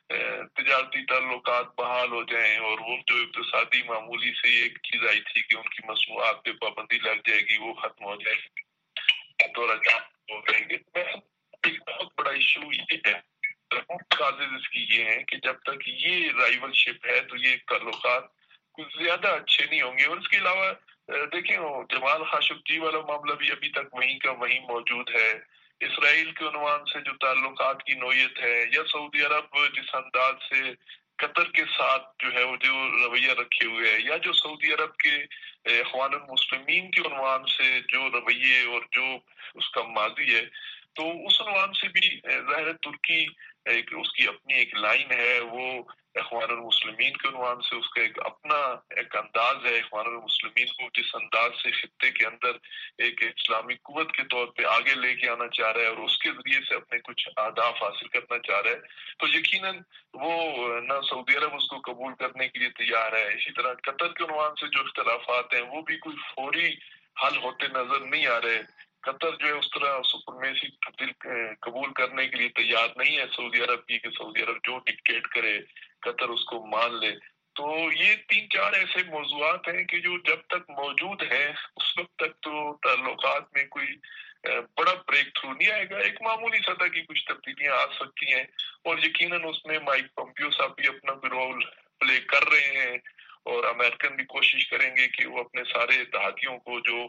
تجارتی تعلقات بحال ہو جائیں، اور وہ جو اقتصادی معمولی سے ایک چیز آئی تھی کہ ان کی مصنوعات پہ پابندی لگ جائے گی وہ ختم ہو جائے گی، دورہ جام ہو جائیں گے۔ ایک بہت بڑا ایشو یہ ہے، روٹ کازز اس کی یہ ہیں کہ جب تک یہ رائیول شپ ہے تو یہ تعلقات کچھ زیادہ اچھے نہیں ہوں گے۔ اور اس کے علاوہ دیکھیں، جمال خاشقجی والا معاملہ بھی ابھی تک وہیں کا وہیں موجود ہے۔ اسرائیل کے عنوان سے جو تعلقات کی نوعیت ہے، یا سعودی عرب جس انداز سے قطر کے ساتھ جو ہے وہ جو رویہ رکھے ہوئے ہے، یا جو سعودی عرب کے اخوان المسلمین کے عنوان سے جو رویے اور جو اس کا ماضی ہے، تو اس عنوان سے بھی ظاہر ترکی ایک اس کی اپنی ایک لائن ہے، وہ اخوان المسلمین کے عنوان سے اس کا ایک اپنا ایک انداز ہے۔ اخوان المسلمین کو جس انداز سے خطے کے اندر ایک اسلامی قوت کے طور پہ آگے لے کے آنا چاہ رہا ہے اور اس کے ذریعے سے اپنے کچھ اہداف حاصل کرنا چاہ رہا ہے، تو یقیناً وہ نہ سعودی عرب اس کو قبول کرنے کے لیے تیار ہے۔ اسی طرح قطر کے عنوان سے جو اختلافات ہیں وہ بھی کوئی فوری حل ہوتے نظر نہیں آ رہے۔ قطر جو ہے اس طرح سپرمیسی قبول کرنے کے لیے تیار نہیں ہے سعودی عرب کی کہ سعودی عرب جو ڈکٹیٹ کرے قطر اس کو مان لے۔ تو یہ تین چار ایسے موضوعات ہیں کہ جو جب تک موجود ہیں اس وقت تک تو تعلقات میں کوئی بڑا بریک تھرو نہیں آئے گا۔ ایک معمولی سطح کی کچھ تبدیلیاں آ سکتی ہیں، اور یقیناً اس میں مائک پومپیو صاحب بھی اپنا رول پلے کر رہے ہیں، اور امریکن بھی کوشش کریں گے کہ وہ اپنے سارے اتحادیوں کو جو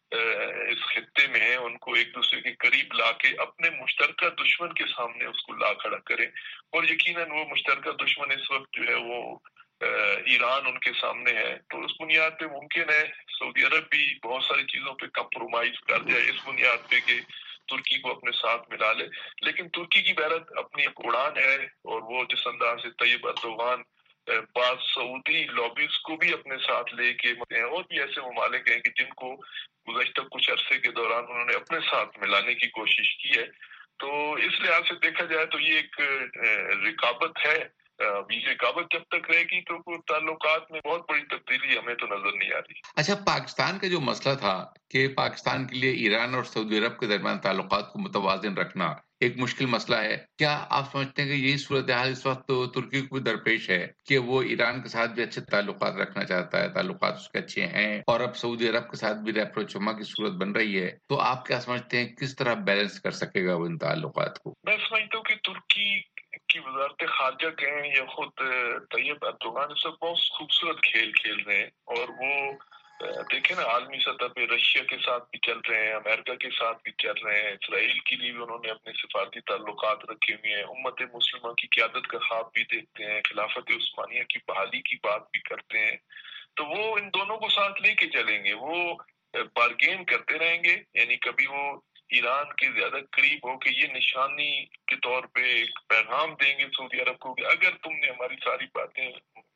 اس خطے میں ہیں ان کو ایک دوسرے کے قریب لا کے اپنے مشترکہ دشمن کے سامنے اس کو لا کھڑا کریں۔ اور یقیناً وہ مشترکہ دشمن اس وقت جو ہے وہ ایران ان کے سامنے ہے، تو اس بنیاد پہ ممکن ہے सऊदी अरब भी बहुत सारी चीजों पे कंप्रोमाइज कर जाए इस बुनियाद पे कि तुर्की को अपने साथ मिला ले, लेकिन तुर्की की बहरत अपनी एक उड़ान है और वो जिस अंदाज से तैयब अर्दोगान बाद सऊदी लॉबीज को भी अपने साथ लेके हैं, और भी ऐसे ममालिक हैं कि जिनको गुज़श्ता कुछ अरसे के दौरान उन्होंने अपने साथ मिलाने की कोशिश की है। तो इस लिहाज से देखा जाए तो ये एक रिकाबत है। ये रिकाबत जब तक रहेगी तो ताल्लुकात में बहुत बड़ी तब्दीली हमें तो नजर नहीं आ रही। अच्छा, पाकिस्तान का जो मसला था कि पाकिस्तान के लिए ईरान और सऊदी अरब के दरमियान ताल्लुकात को मुतवाज़िन रखना एक मुश्किल मसला है, क्या आप समझते हैं कि यही सूरत हाल इस वक्त तो तुर्की को भी दरपेश है कि वो ईरान के साथ भी अच्छे ताल्लुकात रखना चाहता है, ताल्लुकात उसके अच्छे हैं, और अब सऊदी अरब के साथ भी रेप्रोचुमा की सूरत बन रही है, तो आप क्या समझते हैं किस तरह बैलेंस कर सकेगा वो इन ताल्लुकात को? मैं समझता हूँ कि तुर्की की वजारत खारजा कहें या खुद तैयब अर्दोगान सब बहुत खूबसूरत खेल खेल रहे हैं, और वो देखे ना आलमी सतह पे रशिया के साथ भी चल रहे हैं, अमेरिका के साथ भी चल रहे हैं, इसराइल के लिए भी उन्होंने अपने सिफारती ताल्लुकात रखे हुए हैं, उम्मत मुस्लिमा की क़यादत का ख्वाब भी देखते हैं, खिलाफत उस्मानिया की बहाली की बात भी करते हैं। तो वो इन दोनों को साथ लेके चलेंगे, वो बार्गेन करते रहेंगे, यानी कभी वो ईरान के ज्यादा करीब हो के ये निशानी के तौर पे एक पैगाम देंगे सऊदी अरब को कि अगर तुमने हमारी सारी बातें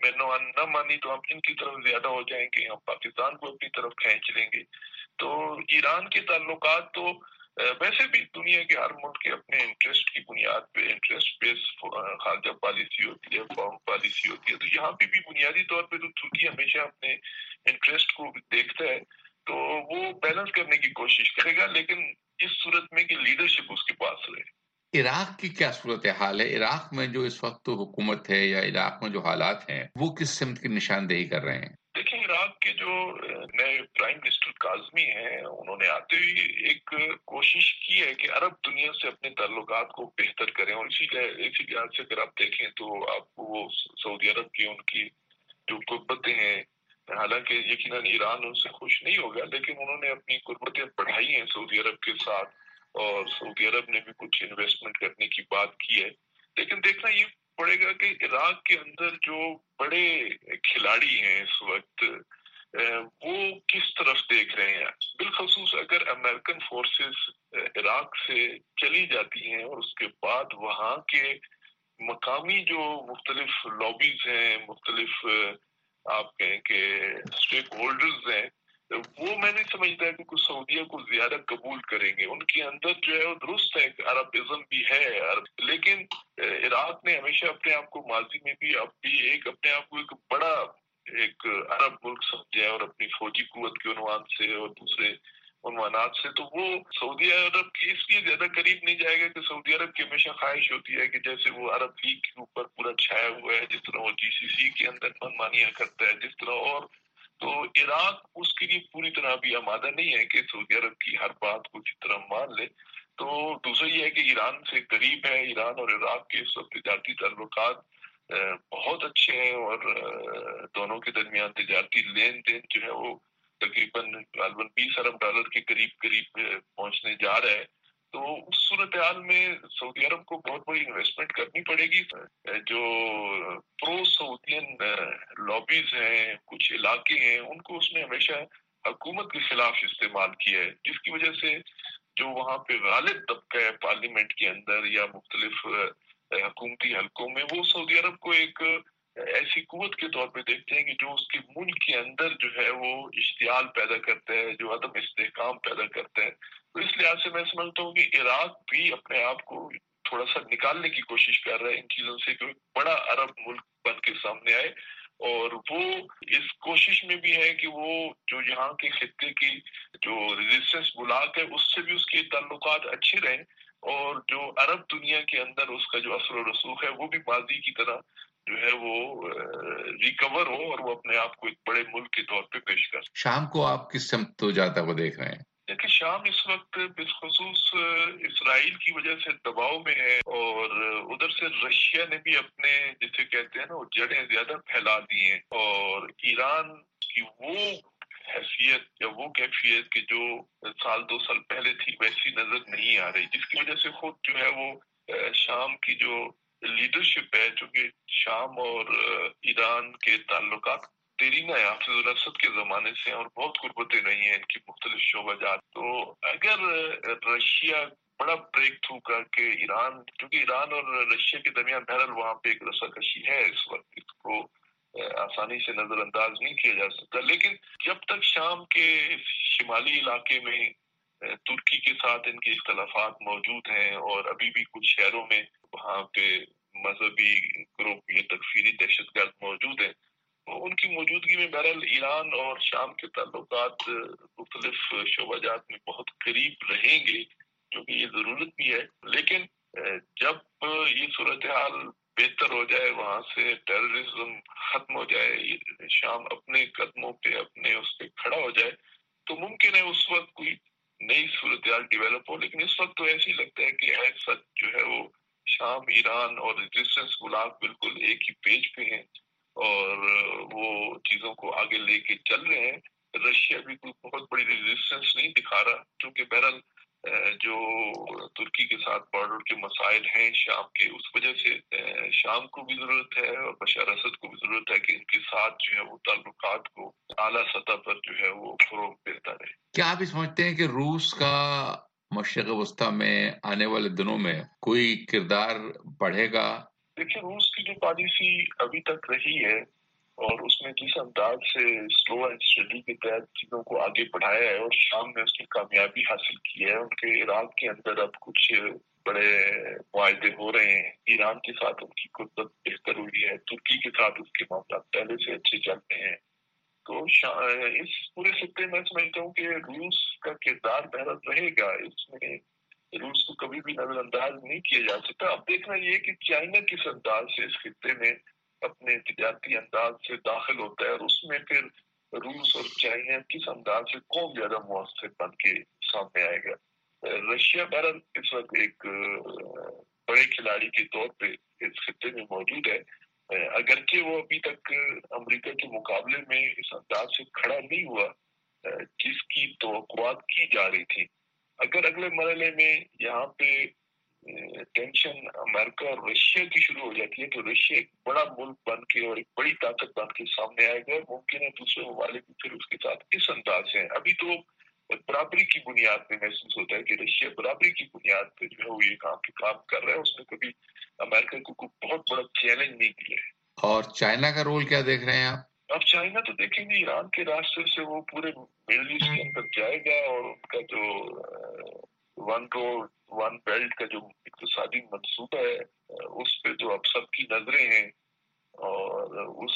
न मानी तो हम इनकी तरफ ज्यादा हो जाएंगे, हम पाकिस्तान को अपनी तरफ खींच लेंगे। तो ईरान के ताल्लुकात तो वैसे भी दुनिया के हर मुल्क के अपने इंटरेस्ट की बुनियाद पे इंटरेस्ट बेस्ड खारजा पॉलिसी होती है, फॉरेन पॉलिसी होती है, तो यहाँ पे भी बुनियादी तौर पे तो तुर्की हमेशा अपने इंटरेस्ट को देखता है, तो वो बैलेंस करने की कोशिश करेगा, लेकिन इस सूरत में कि लीडरशिप उसके पास रहे। इराक की क्या सूरत हाल है? इराक में जो इस वक्त तो हुकूमत है या इराक में जो हालात हैं वो किस सिमत की निशानदेही कर रहे हैं? देखिए, इराक के जो नए प्राइम मिनिस्टर काज़मी हैं, उन्होंने आते हुए एक कोशिश की है कि अरब दुनिया से अपने ताल्लुकात को बेहतर करें, और इसी इसी लिहाज से अगर आप देखें तो आपको वो सऊदी अरब की उनकी जो कुर्बतें हैं, हालांकि यकीनन ईरान उनसे खुश नहीं होगा, लेकिन उन्होंने अपनी कुर्बतें बढ़ाई हैं सऊदी अरब के साथ, और सऊदी अरब ने भी कुछ इन्वेस्टमेंट करने की बात की है। लेकिन देखना ये पड़ेगा कि इराक के अंदर जो बड़े खिलाड़ी हैं इस वक्त वो किस तरफ देख रहे हैं। बिलखसूस अगर अमेरिकन फोर्सेस इराक से चली जाती हैं और उसके बाद वहाँ के मकामी जो मुख्तलिफ लॉबीज हैं, मुख्तलिफ आप कहें कि स्टेक होल्डर्स हैं, वो मैं नहीं समझता कि कुछ सऊदीया को ज्यादा कबूल करेंगे। उनके अंदर जो है वो दुरुस्त है, अरबिज्म भी है, लेकिन इराक ने हमेशा अपने आप को माजी में भी अब भी एक अपने आप को एक बड़ा एक अरब मुल्क समझा है, और अपनी फौजी कुव्वत के उन्वान से और दूसरे उन्वानात से, तो वो सऊदी अरब के इसलिए ज्यादा करीब नहीं जाएगा कि सऊदी अरब की हमेशा ख्वाहिश होती है कि जैसे वो अरब लीग के ऊपर पूरा छाया हुआ है, जिस तरह वो जीसीसी के अंदर मनमानियां करता है, जिस तरह, और तो इराक उसके लिए पूरी तरह भी आमादा नहीं है कि सऊदी अरब की हर बात को अच्छी तरह मान ले। तो दूसरा ये है कि ईरान से करीब है, ईरान और इराक के इस वक्त तिजारती ताल्लुकात बहुत अच्छे हैं, और दोनों के दरमियान तिजारती लेन देन जो है वो तकरीबन गालबन बीस अरब डॉलर के करीब करीब पहुंचने जा रहा है। तो उस सूरत हाल में सऊदी अरब को बहुत बड़ी इन्वेस्टमेंट करनी पड़ेगी। जो प्रो सऊदियन लॉबीज हैं, कुछ इलाके हैं, उनको उसने हमेशा हुकूमत के खिलाफ इस्तेमाल किया है, जिसकी वजह से जो वहाँ पे गालिब तबका है पार्लियामेंट के अंदर या मुख्तलिफ हुकूमती हलकों में, वो सऊदी अरब को एक ऐसी कुव्वत के तौर पे देखते हैं कि जो उसके मुल्क के अंदर जो है वो इश्तियाल पैदा करता है, जो अदम इस्तेहकाम पैदा करता है। तो इस लिहाज से मैं समझता हूँ कि इराक भी अपने आप को थोड़ा सा निकालने की कोशिश कर रहा है इन चीजों से, कि बड़ा अरब मुल्क बन के सामने आए, और वो इस कोशिश में भी है कि वो जो यहाँ के खित्ते की जो रेजिस्टेंस बुलाक है उससे भी उसके ताल्लुकात अच्छे रहें, और जो अरब दुनिया के अंदर उसका जो असर और रसूख है वो भी माजी की तरह जो है वो रिकवर हो, और वो अपने आप को एक बड़े मुल्क के तौर पे पेश कर। शाम को आप किस समत तो जाता हुआ देख रहे हैं? देखिए, शाम इस वक्त बिलखसूस इसराइल की वजह से दबाव में है, और उधर से रशिया ने भी अपने जिसे कहते हैं ना वो जड़ें ज्यादा फैला दी हैं, और ईरान की वो हैसियत या वो कैफियत की जो साल दो साल पहले थी वैसी नजर नहीं आ रही, जिसकी वजह से खुद जो है वो शाम की जो लीडरशिप है, चूंकि शाम और ईरान के ताल्लुकात دیرینہ حافظ الاسد کے زمانے سے اور بہت قربتیں رہی ہیں ان کی مختلف شعبہ جات. تو اگر رشیا بڑا بریک تھرو کر کے ایران، کیونکہ ایران اور رشیا کے درمیان بہرحال وہاں پہ ایک رساکشی ہے اس وقت، اس کو آسانی سے نظر انداز نہیں کیا جا سکتا، لیکن جب تک شام کے شمالی علاقے میں ترکی کے ساتھ ان کے اختلافات موجود ہیں اور ابھی بھی کچھ شہروں میں وہاں پہ مذہبی گروپ یا تکفیری دہشت گرد موجود ہیں، ان کی موجودگی میں بہرحال ایران اور شام کے تعلقات مختلف شعبہ جات میں بہت قریب رہیں گے، کیونکہ یہ ضرورت بھی ہے. لیکن جب یہ صورتحال بہتر ہو جائے، وہاں سے ٹیررزم ختم ہو جائے، شام اپنے قدموں پہ اپنے اس پہ کھڑا ہو جائے، تو ممکن ہے اس وقت کوئی نئی صورتحال ڈیولپ ہو. لیکن اس وقت تو ایسے ہی لگتا ہے کہ ایز سچ جو ہے وہ شام، ایران اور ریزسٹنس بلاک بالکل ایک ہی پیج پہ ہیں اور وہ چیزوں کو آگے لے کے چل رہے ہیں. رشیا بھی کوئی بہت بڑی ریزسٹنس نہیں دکھا رہا، کیونکہ بہرحال جو ترکی کے ساتھ بارڈر کے مسائل ہیں شام کے، اس وجہ سے شام کو بھی ضرورت ہے اور بشار اسد کو بھی ضرورت ہے کہ ان کے ساتھ جو ہے وہ تعلقات کو اعلیٰ سطح پر جو ہے وہ فروغ دیتا رہے. کیا آپ سمجھتے ہیں کہ روس کا مشرق وسطیٰ میں آنے والے دنوں میں کوئی کردار بڑھے گا؟ دیکھیں، روس کی جو پالیسی ابھی تک رہی ہے اور اس میں جس انداز سے سلو اینڈ اسٹڈی کے تحت چیزوں کو آگے بڑھایا ہے اور شام میں اس کی کامیابی حاصل کی ہے. ان کے عراق کے اندر اب کچھ بڑے معاہدے ہو رہے ہیں، ایران کے ساتھ ان کی قدرت بہتر ہوئی ہے، ترکی کے ساتھ اس کے معاملات پہلے سے اچھے چل رہے ہیں. تو اس پورے خطے میں سمجھتا ہوں کہ روس کا کردار بہرحال رہے گا، اس میں روس کو کبھی بھی نظر انداز نہیں کیا جا سکتا. اب دیکھنا یہ کہ چائنا کس انداز سے اس خطے میں اپنے تجارتی انداز سے داخل ہوتا ہے اور اس میں پھر روس اور چائنا کس انداز سے کون زیادہ مؤثر بن کے سامنے آئے گا. رشیا بہرحال اس وقت ایک بڑے کھلاڑی کے طور پہ اس خطے میں موجود ہے، اگرچہ وہ ابھی تک امریکہ کے مقابلے میں اس انداز سے کھڑا نہیں ہوا جس کی توقعات کی جا رہی تھی. اگر اگلے مرحلے میں یہاں پہ ٹینشن امریکہ اور رشیا کی شروع ہو جاتی ہے تو رشیا ایک بڑا ملک بن کے اور ایک بڑی طاقت بن کے سامنے آئے گا. ممکن ہے دوسرے ممالک بھی پھر اس کے ساتھ کس انداز سے. ابھی تو برابری کی بنیاد پہ محسوس ہوتا ہے کہ رشیا برابری کی بنیاد پہ جو ہے وہ یہ کام کے کام کر رہا ہے، اس نے کبھی امریکہ کو کوئی بہت بڑا چیلنج نہیں دیا ہے. اور چائنا کا رول کیا دیکھ رہے ہیں آپ؟ اب چائنا تو دیکھیں گے ایران کے راستے سے وہ پورے مڈل ایسٹ کے اندر جائے گا اور ان کا جو ون روڈ ون بیلٹ کا جو اقتصادی منصوبہ ہے اس پہ جو اب سب کی نظریں ہیں اور اس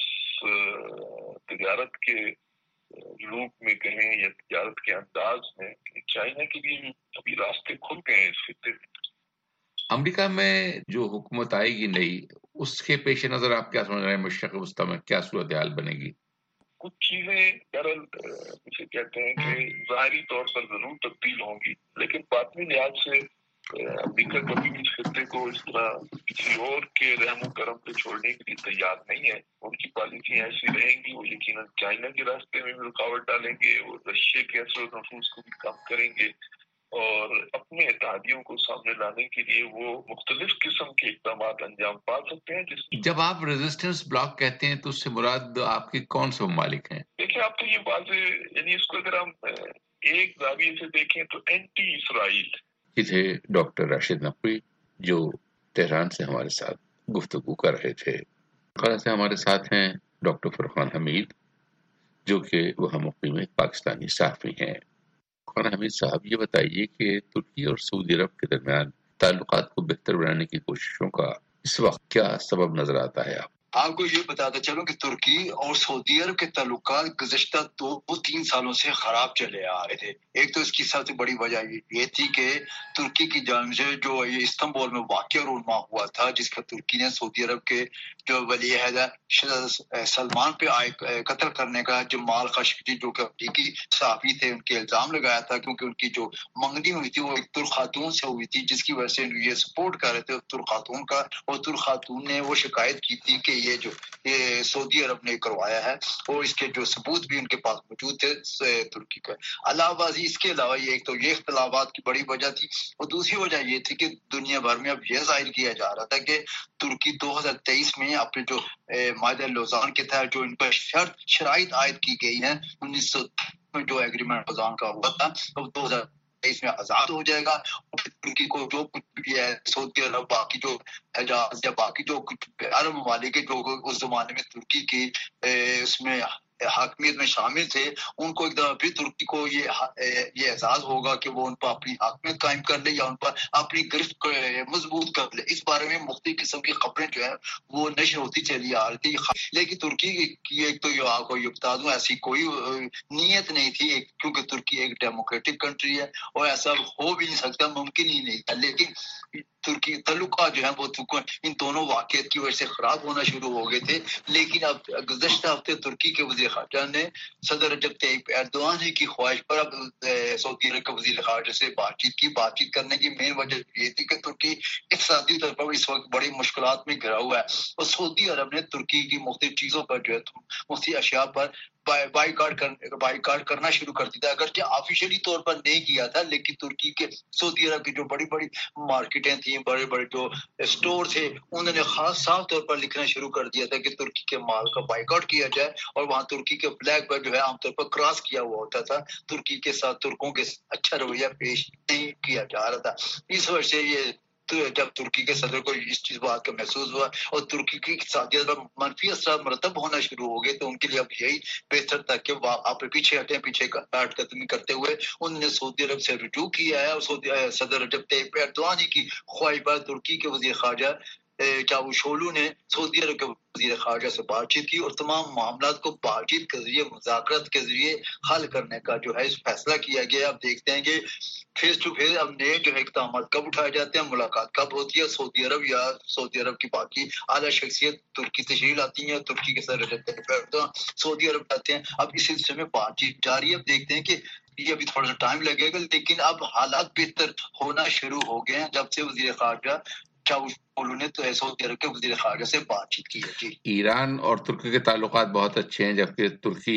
تجارت کے روپ میں کہیں یا تجارت کے انداز میں چائنا کے لیے ابھی راستے کھل گئے ہیں اس خطے میں. امریکہ میں جو حکومت آئے گی نئی، اس کے پیش نظر آپ کیا سمجھ رہے ہیں مشرق وسطیٰ میں کیا صورتحال بنے گی؟ کچھ چیزیں دراصل جسے کہتے ہیں کہ ظاہری طور پر ضرور تبدیل ہوں گی، لیکن باطنی لحاظ سے امریکہ کبھی بھی اس خطے کو اس طرح کسی اور کے رحم و کرم پہ چھوڑنے کے لیے تیار نہیں ہے. ان کی پالیسی ایسی رہیں گی، وہ یقیناً چائنا کے راستے میں بھی رکاوٹ ڈالیں گے، وہ رشیا کے اثر و نفوذ کو بھی کم کریں گے اور اپنے اتحادیوں کو سامنے لانے کے لیے وہ مختلف قسم کے اقدامات انجام پا سکتے ہیں. جس جب آپ ریزسٹنس بلاک کہتے ہیں تو اس سے مراد آپ کے کون سے ممالک ہیں؟ دیکھیں، آپ تو یہ واضح، یعنی اس کو اگر ہم ایک زاویے سے دیکھیں تو اینٹی اسرائیل. یہ تھے ڈاکٹر راشد نقوی جو تہران سے ہمارے ساتھ گفتگو کر رہے تھے. قطر سے ہمارے ساتھ ہیں ڈاکٹر فرقان حمید جو کہ وہ مقیم پاکستانی صحافی ہیں. فرقان حمید صاحب، یہ بتائیے کہ ترکی اور سعودی عرب کے درمیان تعلقات کو بہتر بنانے کی کوششوں کا اس وقت کیا سبب نظر آتا ہے؟ آپ آپ کو یہ بتاتا چلو کہ ترکی اور سعودی عرب کے تعلقات گزشتہ دو تین سالوں سے خراب چلے آ رہے تھے. ایک تو اس کی سب سے بڑی وجہ یہ تھی کہ ترکی کی جانب سے جو یہ استنبول میں واقعہ رونما ہوا تھا، جس کا ترکی نے سعودی عرب کے جو ولی عہد سلمان پہ آئے قتل کرنے کا جمال خاشقجی جو کہ امریکی صحافی تھے ان کے الزام لگایا تھا، کیونکہ ان کی جو منگنی ہوئی تھی وہ ایک ترک خاتون سے ہوئی تھی، جس کی وجہ سے یہ سپورٹ کر رہے تھے ترک خاتون کا. اور ترک خاتون نے وہ شکایت کی تھی کہ یہ جو یہ سعودی عرب نے کروایا ہے اور اس کے جو ثبوت بھی ان کے پاس موجود تھے ترکی کا. علاوہ اس کے علاوہ یہ ایک تو یہ اختلافات کی بڑی وجہ تھی اور دوسری وجہ یہ تھی کہ دنیا بھر میں اب یہ ظاہر کیا جا رہا تھا کہ ترکی دو ہزار تیئیس میں اپنے جو معاہدہ لوزان کے تحت جو ان پر شرط شرائط عائد کی گئی ہیں انیس سو میں جو ایگریمنٹ لوزان کا ہوا تھا وہ دو ہزار اس میں آزاد ہو جائے گا. ترکی کو جو کچھ بھی ہے سعودی عرب باقی جو حجاز یا باقی جو کچھ عرب ممالک جو اس زمانے میں ترکی کی اس میں حاکمیت میں شامل تھے ان کو ایک دفعہ پھر ترکی کو یہ یہ احساس ہوگا کہ وہ ان پر اپنی حاکمیت قائم کر لے یا ان پر اپنی گرفت مضبوط کر لے. اس بارے میں مختلف قسم کی خبریں جو ہے وہ نشر ہوتی چلی آ رہی تھی. لیکن ترکی کی ایک تو یہ آپ کو یہ بتا دوں ایسی کوئی نیت نہیں تھی کیونکہ ترکی ایک ڈیموکریٹک کنٹری ہے اور ایسا ہو بھی نہیں سکتا, ممکن ہی نہیں تھا. لیکن ترکی تعلقات جو ہیں وہ ان دونوں واقعات کی وجہ سے خراب ہونا شروع ہو گئے تھے. لیکن اب گزشتہ ہفتے ترکی کے وزیر خارجہ نے صدر رجب طیب ایردوان ہی کی خواہش پر اب سعودی عرب کے وزیر خارجہ سے بات چیت کی. بات چیت کرنے کی مین وجہ یہ تھی کہ ترکی اقتصادی طور پر اس وقت بڑی مشکلات میں گھرا ہوا ہے اور سعودی عرب نے ترکی کی مختلف چیزوں پر جو ہے مختلف اشیاء پر بائی کاٹ کرنے بائی کاٹ کرنا شروع کر دیا. اگرچہ آفیشلی طور پر نہیں کیا تھا لیکن ترکی کے سعودی عرب کی جو بڑی بڑی مارکیٹیں تھیں, بڑے بڑے جو اسٹور تھے, انہوں نے خاص صاف طور پر لکھنا شروع کر دیا تھا کہ ترکی کے مال کا بائی کاٹ کیا جائے اور وہاں ترکی کے بلیک پر جو ہے عام طور پر کراس کیا ہوا ہوتا تھا. ترکی کے ساتھ ترکوں کے اچھا رویہ پیش نہیں کیا جا رہا تھا. اس وجہ سے یہ جب ترکی کے صدر کو اس چیز بات کا محسوس ہوا اور ترکی کی اقتصادیت پر منفی اثرات مرتب ہونا شروع ہو گئے تو ان کے لیے اب یہی بہتر تھا کہ وہ آپ پیچھے ہٹیں, پیچھے کاٹ قدمی کرتے ہوئے انہوں نے سعودی عرب سے رجوع کیا ہے. اور سعودی صدر رجب طیب ایردوان کی خواہش پر ترکی کے وزیر خارجہ چاوشولو نے سعودی عرب کے وزیر خارجہ سے بات چیت کی اور تمام معاملات کو بات چیت کے ذریعے مذاکرات کے ذریعے حل کرنے کا جو ہے فیصلہ کیا گیا. اب دیکھتے ہیں کہ فیس ٹو فیس اب نئے جو ہے اقدامات کب اٹھائے جاتے ہیں, ملاقات کب ہوتی ہے سعودی عرب یا سعودی عرب کی باقی اعلیٰ شخصیت ترکی تشریف لاتی ہیں, ترکی کے صدر رجب طیب ایردوان سعودی عرب جاتے ہیں. اب اس سلسلے میں بات چیت جاری ہے. اب دیکھتے ہیں کہ یہ ابھی تھوڑا سا ٹائم لگے گا لیکن اب حالات بہتر ہونا شروع ہو گئے ہیں جب سے وزیر خارجہ چاوشولو نے تو سعودی عرب کے وزیر خارجہ سے بات چیت کی ہے. جی ایران اور ترکی کے تعلقات بہت اچھے ہیں جبکہ ترکی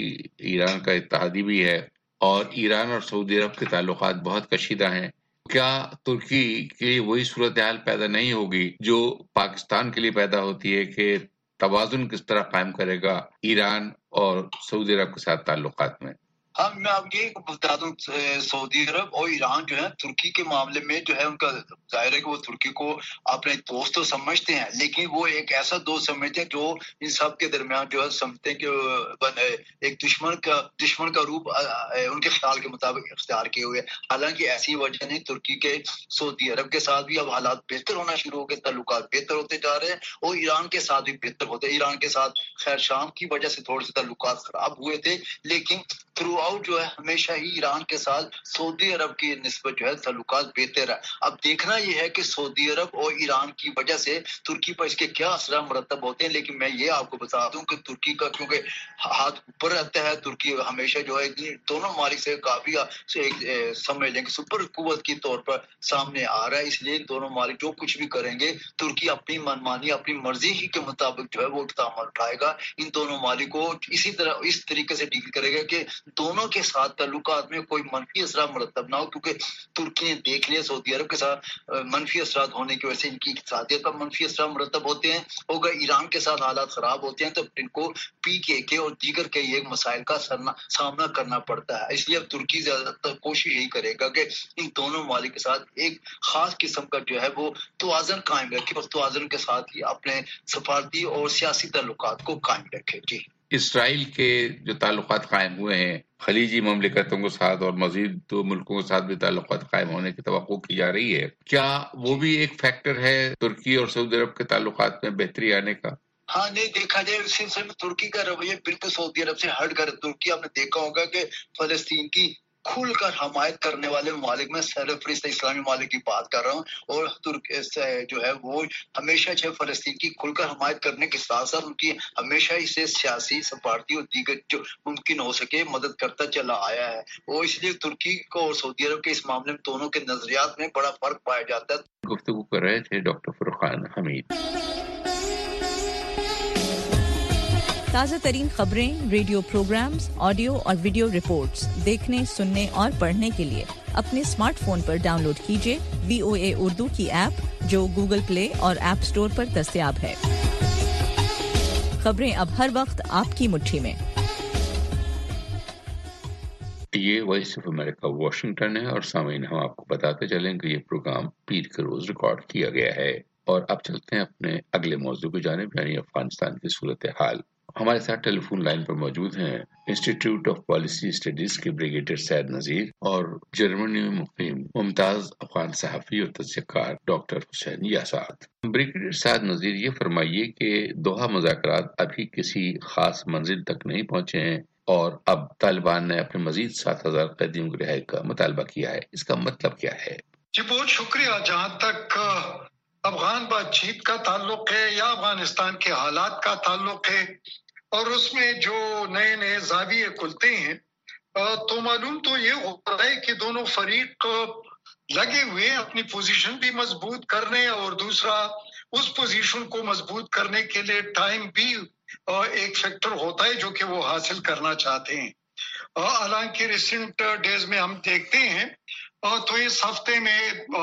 ایران کا اتحادی بھی ہے اور ایران اور سعودی عرب کے تعلقات بہت کشیدہ ہیں. کیا ترکی کے لیے وہی صورتحال پیدا نہیں ہوگی جو پاکستان کے لیے پیدا ہوتی ہے کہ توازن کس طرح قائم کرے گا ایران اور سعودی عرب کے ساتھ تعلقات میں؟ ہاں میں آپ یہ بتا دوں سعودی عرب اور ایران جو ہے ترکی کے معاملے میں جو ہے ان کا ظاہر ہے کہ وہ ترکی کو اپنے دوست تو سمجھتے ہیں لیکن وہ ایک ایسا دوست سمجھتے ہیں جو ان سب کے درمیان جو ہے سمجھتے ہیں کہ ایک دشمن کا دشمن کا روپ ان کے خیال کے مطابق اختیار کیے ہوئے. حالانکہ ایسی وجہ نہیں, ترکی کے سعودی عرب کے ساتھ بھی اب حالات بہتر ہونا شروع ہو گئے, تعلقات بہتر ہوتے جا رہے ہیں اور ایران کے ساتھ بھی بہتر ہوتے ہیں. ایران کے ساتھ خیر شام کی وجہ سے تھوڑے سے تعلقات خراب ہوئے تھے لیکن تھرو آؤٹ جو ہے ہمیشہ ہی ایران کے ساتھ سعودی عرب کی نسبت جو ہے تعلقات بہتر ہے. اب دیکھنا یہ ہے کہ سعودی عرب اور ایران کی وجہ سے ترکی پر اس کے کیا اثرات مرتب ہوتے ہیں. لیکن میں یہ آپ کو بتا دوں کہ ترکی کا کیونکہ ہاتھ اوپر رہتا ہے, ترکی ہمیشہ جو ہے دونوں ممالک سے کافی سمجھ لیں کہ سپر قوت کی طور پر سامنے آ رہا ہے. اس لیے دونوں ممالک جو کچھ بھی کریں گے ترکی اپنی منمانی اپنی مرضی ہی کے مطابق جو ہے وہ اقدامات اٹھائے گا. ان دونوں ممالک کو اسی طرح اس طریقے سے ڈیل کرے گا کہ دونوں کے ساتھ تعلقات میں کوئی منفی اثرات مرتب نہ ہو, کیونکہ ترکی نے دیکھ لیا سعودی عرب کے ساتھ منفی اثرات ہونے کی وجہ سے ان کی اقتصادیت پر منفی اثرات مرتب ہوتے ہیں. اگر ایران کے ساتھ حالات خراب ہوتے ہیں تو ان کو پی کے کے اور دیگر کے یہ مسائل کا سامنا کرنا پڑتا ہے. اس لیے اب ترکی زیادہ تر کوشش یہی کرے گا کہ ان دونوں ممالک کے ساتھ ایک خاص قسم کا جو ہے وہ توازن قائم رکھے اور توازن کے ساتھ ہی اپنے سفارتی اور سیاسی تعلقات کو قائم رکھے. جی اسرائیل کے جو تعلقات قائم ہوئے ہیں خلیجی مملکتوں کے ساتھ اور مزید دو ملکوں کے ساتھ بھی تعلقات قائم ہونے کی توقع کی جا رہی ہے, کیا وہ بھی ایک فیکٹر ہے ترکی اور سعودی عرب کے تعلقات میں بہتری آنے کا؟ ہاں نہیں دیکھا جائے اس سلسلے میں ترکی کا رویہ بالکل سعودی عرب سے ہٹ کر. ترکی آپ نے دیکھا ہوگا کہ فلسطین کی کھل کر حمایت کرنے والے ممالک میں سرفرست اسلامی ممالک کی بات کر رہا ہوں اور ترک جو ہے وہ ہمیشہ جو فلسطین کی کھل کر حمایت کرنے کے ساتھ ساتھ ان کی ہمیشہ اسے سیاسی سفارتی اور دیگر جو ممکن ہو سکے مدد کرتا چلا آیا ہے. وہ اس لیے ترکی کو اور سعودی عرب کے اس معاملے میں دونوں کے نظریات میں بڑا فرق پایا جاتا ہے. گفتگو کر رہے تھے ڈاکٹر فرقان حمید. تازہ ترین خبریں، ریڈیو پروگرامز، آڈیو اور ویڈیو رپورٹس دیکھنے، سننے اور پڑھنے کے لیے اپنے اسمارٹ فون پر ڈاؤن لوڈ کیجیے وی او اے اردو کی ایپ جو گوگل پلے اور ایپ سٹور پر دستیاب ہے۔ خبریں اب ہر وقت آپ کی مٹھی میں۔ یہ وائس آف امریکہ واشنگٹن ہے اور سامعین ہم آپ کو بتاتے چلیں کہ یہ پروگرام پیر کے روز ریکارڈ کیا گیا ہے۔ اور اب چلتے ہیں اپنے اگلے موضوع کی جانب، یعنی افغانستان کی صورتحال۔ ہمارے ساتھ ٹیلی فون لائن پر موجود ہیں انسٹیٹیوٹ آف پالیسی اسٹڈیز کے بریگیڈیئر سید نذیر اور جرمنی میں مقیم ممتاز افغان صحافی اور تجزیہ کار ڈاکٹر حسین یاساد۔ بریگیڈیئر سید نذیر، یہ فرمائیے کہ دوحہ مذاکرات ابھی کسی خاص منزل تک نہیں پہنچے ہیں اور اب طالبان نے اپنے مزید سات ہزار قیدیوں کی رہائی کا مطالبہ کیا ہے، اس کا مطلب کیا ہے؟ جی بہت شکریہ۔ جہاں تک افغان بات چیت کا تعلق ہے یا افغانستان کے حالات کا تعلق ہے اور اس میں جو نئے نئے زاویے کھلتے ہیں، تو معلوم تو یہ ہو رہا ہے کہ دونوں فریق لگے ہوئے اپنی پوزیشن بھی مضبوط کرنے اور دوسرا اس پوزیشن کو مضبوط کرنے کے لیے ٹائم بھی ایک فیکٹر ہوتا ہے جو کہ وہ حاصل کرنا چاہتے ہیں۔ حالانکہ ریسنٹ ڈیز میں ہم دیکھتے ہیں تو اس ہفتے میں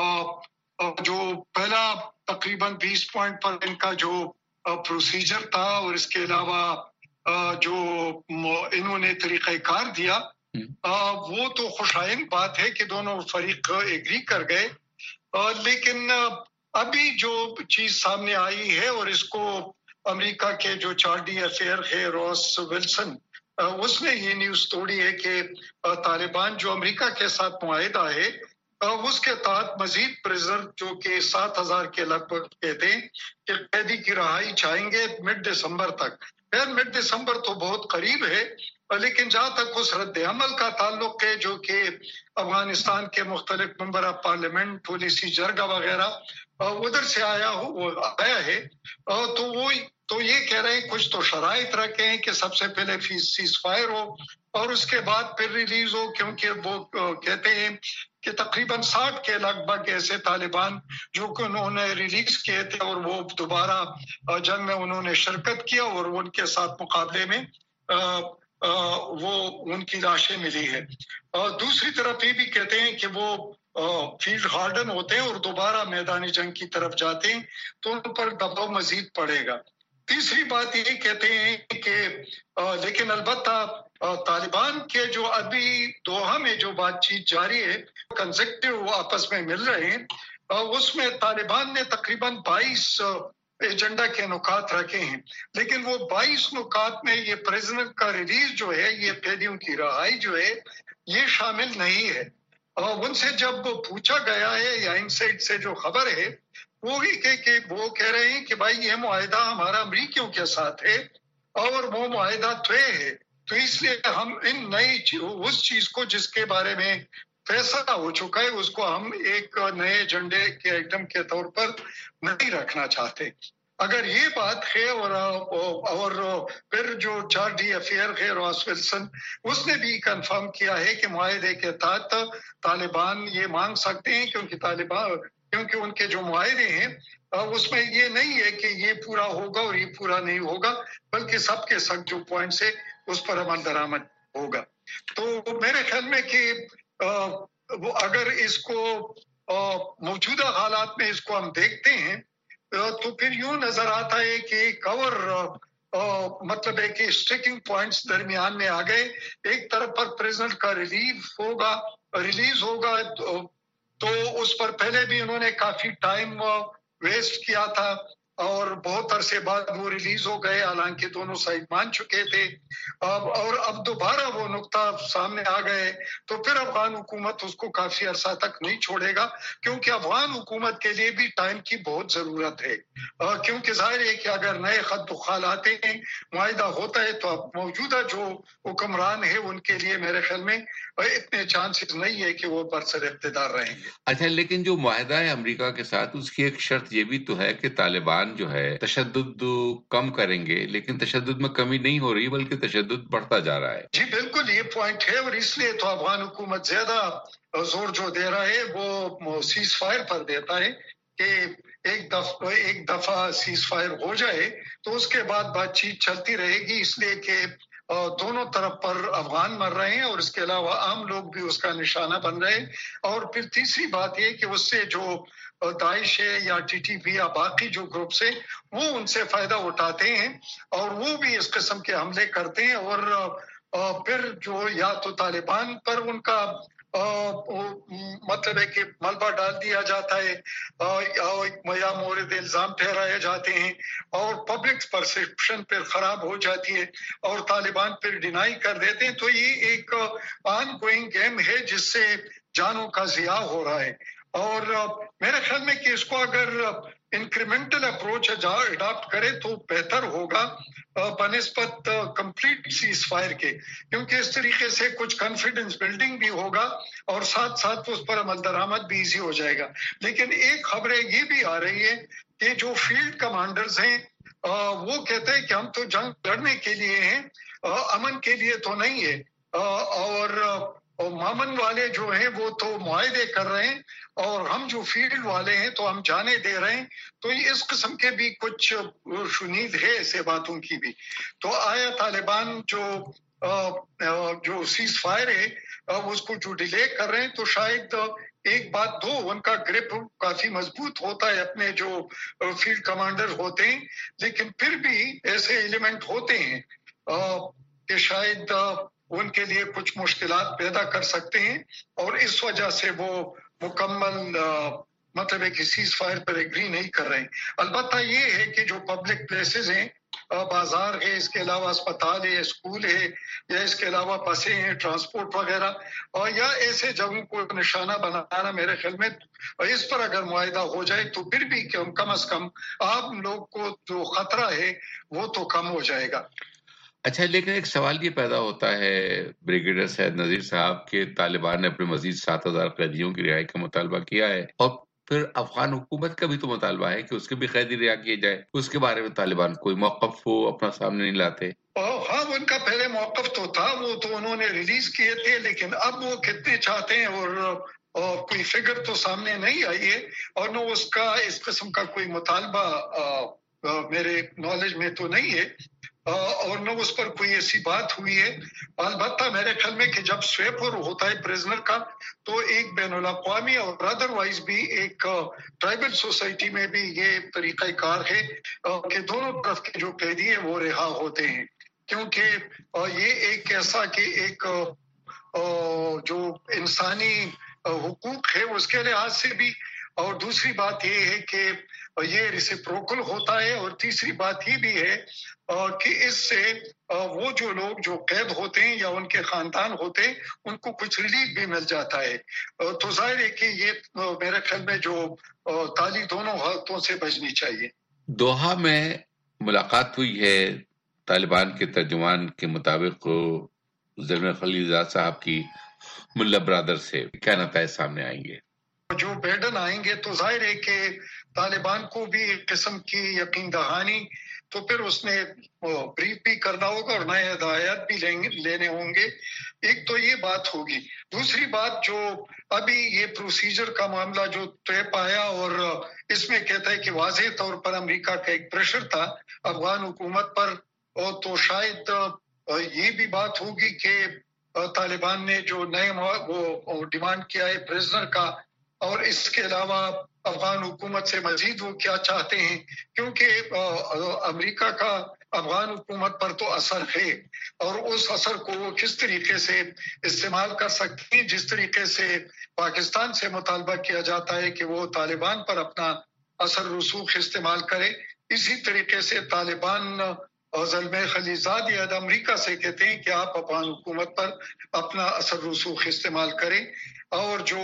جو پہلا تقریباً بیس پوائنٹ پر ان کا جو پروسیجر تھا اور اس کے علاوہ جو انہوں نے طریقہ کار دیا، وہ تو خوشائن بات ہے کہ دونوں فریق ایگری کر گئے۔ لیکن ابھی جو چیز سامنے آئی ہے اور اس کو امریکہ کے جو چارٹی افیئر ہے روس ولسن، اس نے یہ نیوز توڑی ہے کہ طالبان جو امریکہ کے ساتھ معاہدہ ہے اس کے تحت مزید پریزنر جو کہ سات ہزار کے لگ بھگ کہتے ہیں کہ قیدی کی رہائی چاہیں گے مڈ دسمبر تک۔ خیر مڈ دسمبر تو بہت قریب ہے، لیکن جہاں تک اس رد عمل کا تعلق ہے جو کہ افغانستان کے مختلف member of parliament, policy jirga وغیرہ ادھر سے آیا ہو وہ آیا ہے، تو وہ تو یہ کہہ رہے ہیں کچھ تو شرائط رکھے ہیں کہ سب سے پہلے سیز فائر ہو اور اس کے بعد پھر ریلیز ہو، کیونکہ وہ کہتے ہیں کہ تقریباً ساٹھ کے لگ بھگ ایسے طالبان جو کہ انہوں نے ریلیز کیے تھے اور وہ دوبارہ جنگ میں انہوں نے شرکت کیا اور ان کے ساتھ مقابلے میں وہ ان کی لاشیں ملی ہے۔ دوسری طرف یہ بھی کہتے ہیں کہ وہ فیلڈ ہارڈن ہوتے ہیں اور دوبارہ میدانی جنگ کی طرف جاتے ہیں تو ان پر دباؤ مزید پڑے گا۔ تیسری بات یہ کہتے ہیں کہ لیکن البتہ طالبان کے جو ابھی دوحہ میں جو بات چیت جاری ہے کنزیکٹیو آپس میں مل رہے ہیں، اس میں طالبان نے تقریباً بائیس ایجنڈا کے نکات رکھے ہیں، لیکن وہ بائیس نکات میں یہ پریزنر کا ریلیز جو ہے، یہ قیدیوں کی رہائی جو ہے، یہ شامل نہیں ہے۔ ان سے جب پوچھا گیا ہے یا ان سائڈ سے جو خبر ہے وہی کہ, کہ وہ کہہ رہے ہیں کہ بھائی یہ معاہدہ ہمارا امریکیوں کے ساتھ ہے اور وہ معاہدہ طے ہے، تو اس لیے ہم ان نئی اس چیز کو جس کے بارے میں فیصلہ ہو چکا ہے اس کو ہم ایک نئے ایجنڈے کے آئٹم کے طور پر نہیں رکھنا چاہتے۔ اگر یہ بات ہے اور اور پھر جو چارٹی افیئر ہے راس ولسن، اس نے بھی کنفرم کیا ہے کہ معاہدے کے تحت طالبان یہ مانگ سکتے ہیں کیونکہ طالبان کیونکہ ان کے جو معاہدے ہیں اس میں یہ نہیں ہے کہ یہ پورا ہوگا اور یہ پورا نہیں ہوگا، بلکہ سب کے سب جو پوائنٹس ہے اس پر عمل درآمد ہوگا۔ تو میرے خیال میں کہ وہ اگر اس کو موجودہ حالات میں اس کو ہم دیکھتے ہیں تو پھر یوں نظر آتا ہے کہ کور مطلب ہے کہ اسٹیکنگ پوائنٹس درمیان میں آ گئے۔ ایک طرف پر پریزنٹ کا ریلیف ہوگا ریلیز ہوگا تو اس پر پہلے بھی انہوں نے کافی ٹائم ویسٹ کیا تھا اور بہت عرصے بعد وہ ریلیز ہو گئے، حالانکہ دونوں سائڈ مان چکے تھے، اور اب دوبارہ وہ نقطہ سامنے آ گئے تو پھر افغان حکومت اس کو کافی عرصہ تک نہیں چھوڑے گا، کیونکہ افغان حکومت کے لیے بھی ٹائم کی بہت ضرورت ہے، کیونکہ ظاہر ہے کہ اگر نئے خط بخال آتے ہیں، معاہدہ ہوتا ہے تو اب موجودہ جو حکمران ہیں ان کے لیے میرے خیال میں اتنے چانسز نہیں ہے کہ وہ برسر اقتدار رہیں گے۔ اچھا، لیکن جو معاہدہ ہے امریکہ کے ساتھ اس کی ایک شرط یہ بھی تو ہے کہ طالبان جو ہے تشدد کم کریں گے، لیکن تشدد میں کمی نہیں ہو رہی بلکہ تشدد بڑھتا جا رہا ہے۔ جی بالکل یہ پوائنٹ ہے، اور اس لیے تو افغان حکومت زیادہ زور جو دے رہا ہے وہ سیز فائر پر دیتا ہے کہ ایک دفعہ ایک دفعہ سیز فائر ہو جائے تو اس کے بعد بات چیت چلتی رہے گی، اس لیے کہ دونوں طرف پر افغان مر رہے ہیں اور اس کے علاوہ عام لوگ بھی اس کا نشانہ بن رہے ہیں۔ اور پھر تیسری بات یہ کہ اس سے جو داعش ہے یا ٹی ٹی پی یا باقی جو گروپس ہیں وہ ان سے فائدہ اٹھاتے ہیں اور وہ بھی اس قسم کے حملے کرتے ہیں، اور پھر جو یا تو طالبان پر ان کا مطلب ہے کہ ملبہ ڈال دیا جاتا ہے یا مورد الزام ٹھہرائے جاتے ہیں اور پبلک پرسیپشن پھر خراب ہو جاتی ہے اور طالبان پھر ڈینائی کر دیتے ہیں۔ تو یہ ایک آن گوئنگ گیم ہے جس سے جانوں کا ضیاع ہو رہا ہے، اور میرے خیال میں کہ اس کو اگر انکریمنٹل اپروچ اڈاپٹ کرے تو بہتر ہوگا بنسبت کمپلیٹ سیز فائر کے، کیونکہ اس طریقے سے کچھ کانفیڈنس بلڈنگ بھی ہوگا اور ساتھ ساتھ اس پر عمل درآمد بھی ایزی ہو جائے گا۔ لیکن ایک خبریں یہ بھی آ رہی ہے کہ جو فیلڈ کمانڈرز ہیں وہ کہتے ہیں کہ ہم تو جنگ لڑنے کے لیے ہیں، امن کے لیے تو نہیں ہے، اور مامن والے جو ہیں وہ تو معاہدے کر رہے ہیں اور ہم جو فیلڈ والے ہیں تو ہم جانے دے رہے ہیں۔ تو اس قسم کے بھی کچھ شنید ہے ایسے باتوں کی بھی۔ تو آیا طالبان جو جو سیز فائر ہے اس کو جو ڈیلے کر رہے ہیں تو شاید ایک بات دو ان کا گرپ کافی مضبوط ہوتا ہے اپنے جو فیلڈ کمانڈر ہوتے ہیں، لیکن پھر بھی ایسے ایلیمنٹ ہوتے ہیں کہ شاید ان کے لیے کچھ مشکلات پیدا کر سکتے ہیں اور اس وجہ سے وہ مکمل مطلب ہے کہ سیز فائر پر ایگری نہیں کر رہے ہیں۔ البتہ یہ ہے کہ جو پبلک پلیسز ہیں، بازار ہے، اس کے علاوہ اسپتال ہے، اسکول ہے، یا اس کے علاوہ بسیں ہیں، ٹرانسپورٹ وغیرہ، اور یا ایسے جگہوں کو نشانہ بنانا، میرے خیال میں اس پر اگر معاہدہ ہو جائے تو پھر بھی کم از کم عام لوگ کو جو خطرہ ہے وہ تو کم ہو جائے گا۔ اچھا، لیکن ایک سوال یہ پیدا ہوتا ہے بریگیڈیئر سید نذیر صاحب کہ طالبان نے اپنے مزید سات ہزار قیدیوں کی رہائی کا مطالبہ کیا ہے، اور پھر افغان حکومت کا بھی تو مطالبہ ہے کہ اس کے بھی قیدی رہا کیے جائے، اس کے بارے میں طالبان کوئی موقف وہ اپنا سامنے نہیں لاتے؟ ہاں، ان کا پہلے موقف تو تھا، وہ تو انہوں نے ریلیز کیے تھے، لیکن اب وہ کتنے چاہتے ہیں اور اور کوئی فگر تو سامنے نہیں آئی ہے، اور نہ اس کا اس قسم کا کوئی مطالبہ میرے نالج میں تو نہیں ہے، اور نہ اس پر کوئی ایسی بات ہوئی ہے۔ البتہ میرے خیال میں کہ جب سویپر ہوتا ہے پریزنر کا تو ایک بین الاقوامی اور ادر وائز بھی ایک ٹرائبل سوسائٹی میں بھی یہ طریقہ کار ہے کہ دونوں طرف کے جو قیدی ہیں وہ رہا ہوتے ہیں، کیونکہ یہ ایک ایسا کہ ایک جو انسانی حقوق ہے اس کے لحاظ سے بھی، اور دوسری بات یہ ہے کہ یہ ریسیپروکل ہوتا ہے، اور تیسری بات یہ بھی ہے کہ اس سے وہ جو لوگ جو قید ہوتے ہیں یا ان کے خاندان ہوتے ہیں ان کو کچھ ریلیف بھی مل جاتا ہے۔ تو ظاہر ہے کہ یہ میرے خیال میں جو تالی دونوں ہاتھوں سے بجنی چاہیے۔ دوحہ میں ملاقات ہوئی ہے طالبان کے ترجمان کے مطابق زلمے خلیلزاد صاحب کی ملا برادر سے، کیا نتائج سامنے آئیں گے؟ جو بیڈن آئیں گے تو ظاہر ہے کہ طالبان کو بھی ایک قسم کی یقین دہانی تو پھر اس نے بریف بھی کرنا ہوگا اور نئے ہدایات بھی لینے ہوں گے، ایک تو یہ بات ہوگی۔ دوسری بات جو ابھی یہ پروسیجر کا معاملہ جو طے پایا اور اس میں کہتا ہے کہ واضح طور پر امریکہ کا ایک پریشر تھا افغان حکومت پر، اور تو شاید یہ بھی بات ہوگی کہ طالبان نے جو نئے وہ ڈیمانڈ کیا ہے پریزنر کا، اور اس کے علاوہ افغان حکومت سے مزید وہ کیا چاہتے ہیں، کیونکہ امریکہ کا افغان حکومت پر تو اثر ہے، اور اس اثر کو وہ کس طریقے سے استعمال کر سکتے ہیں، جس طریقے سے پاکستان سے مطالبہ کیا جاتا ہے کہ وہ طالبان پر اپنا اثر رسوخ استعمال کرے، اسی طریقے سے طالبان زلمے خلیلزاد یا امریکہ سے کہتے ہیں کہ آپ افغان حکومت پر اپنا اثر رسوخ استعمال کریں، اور جو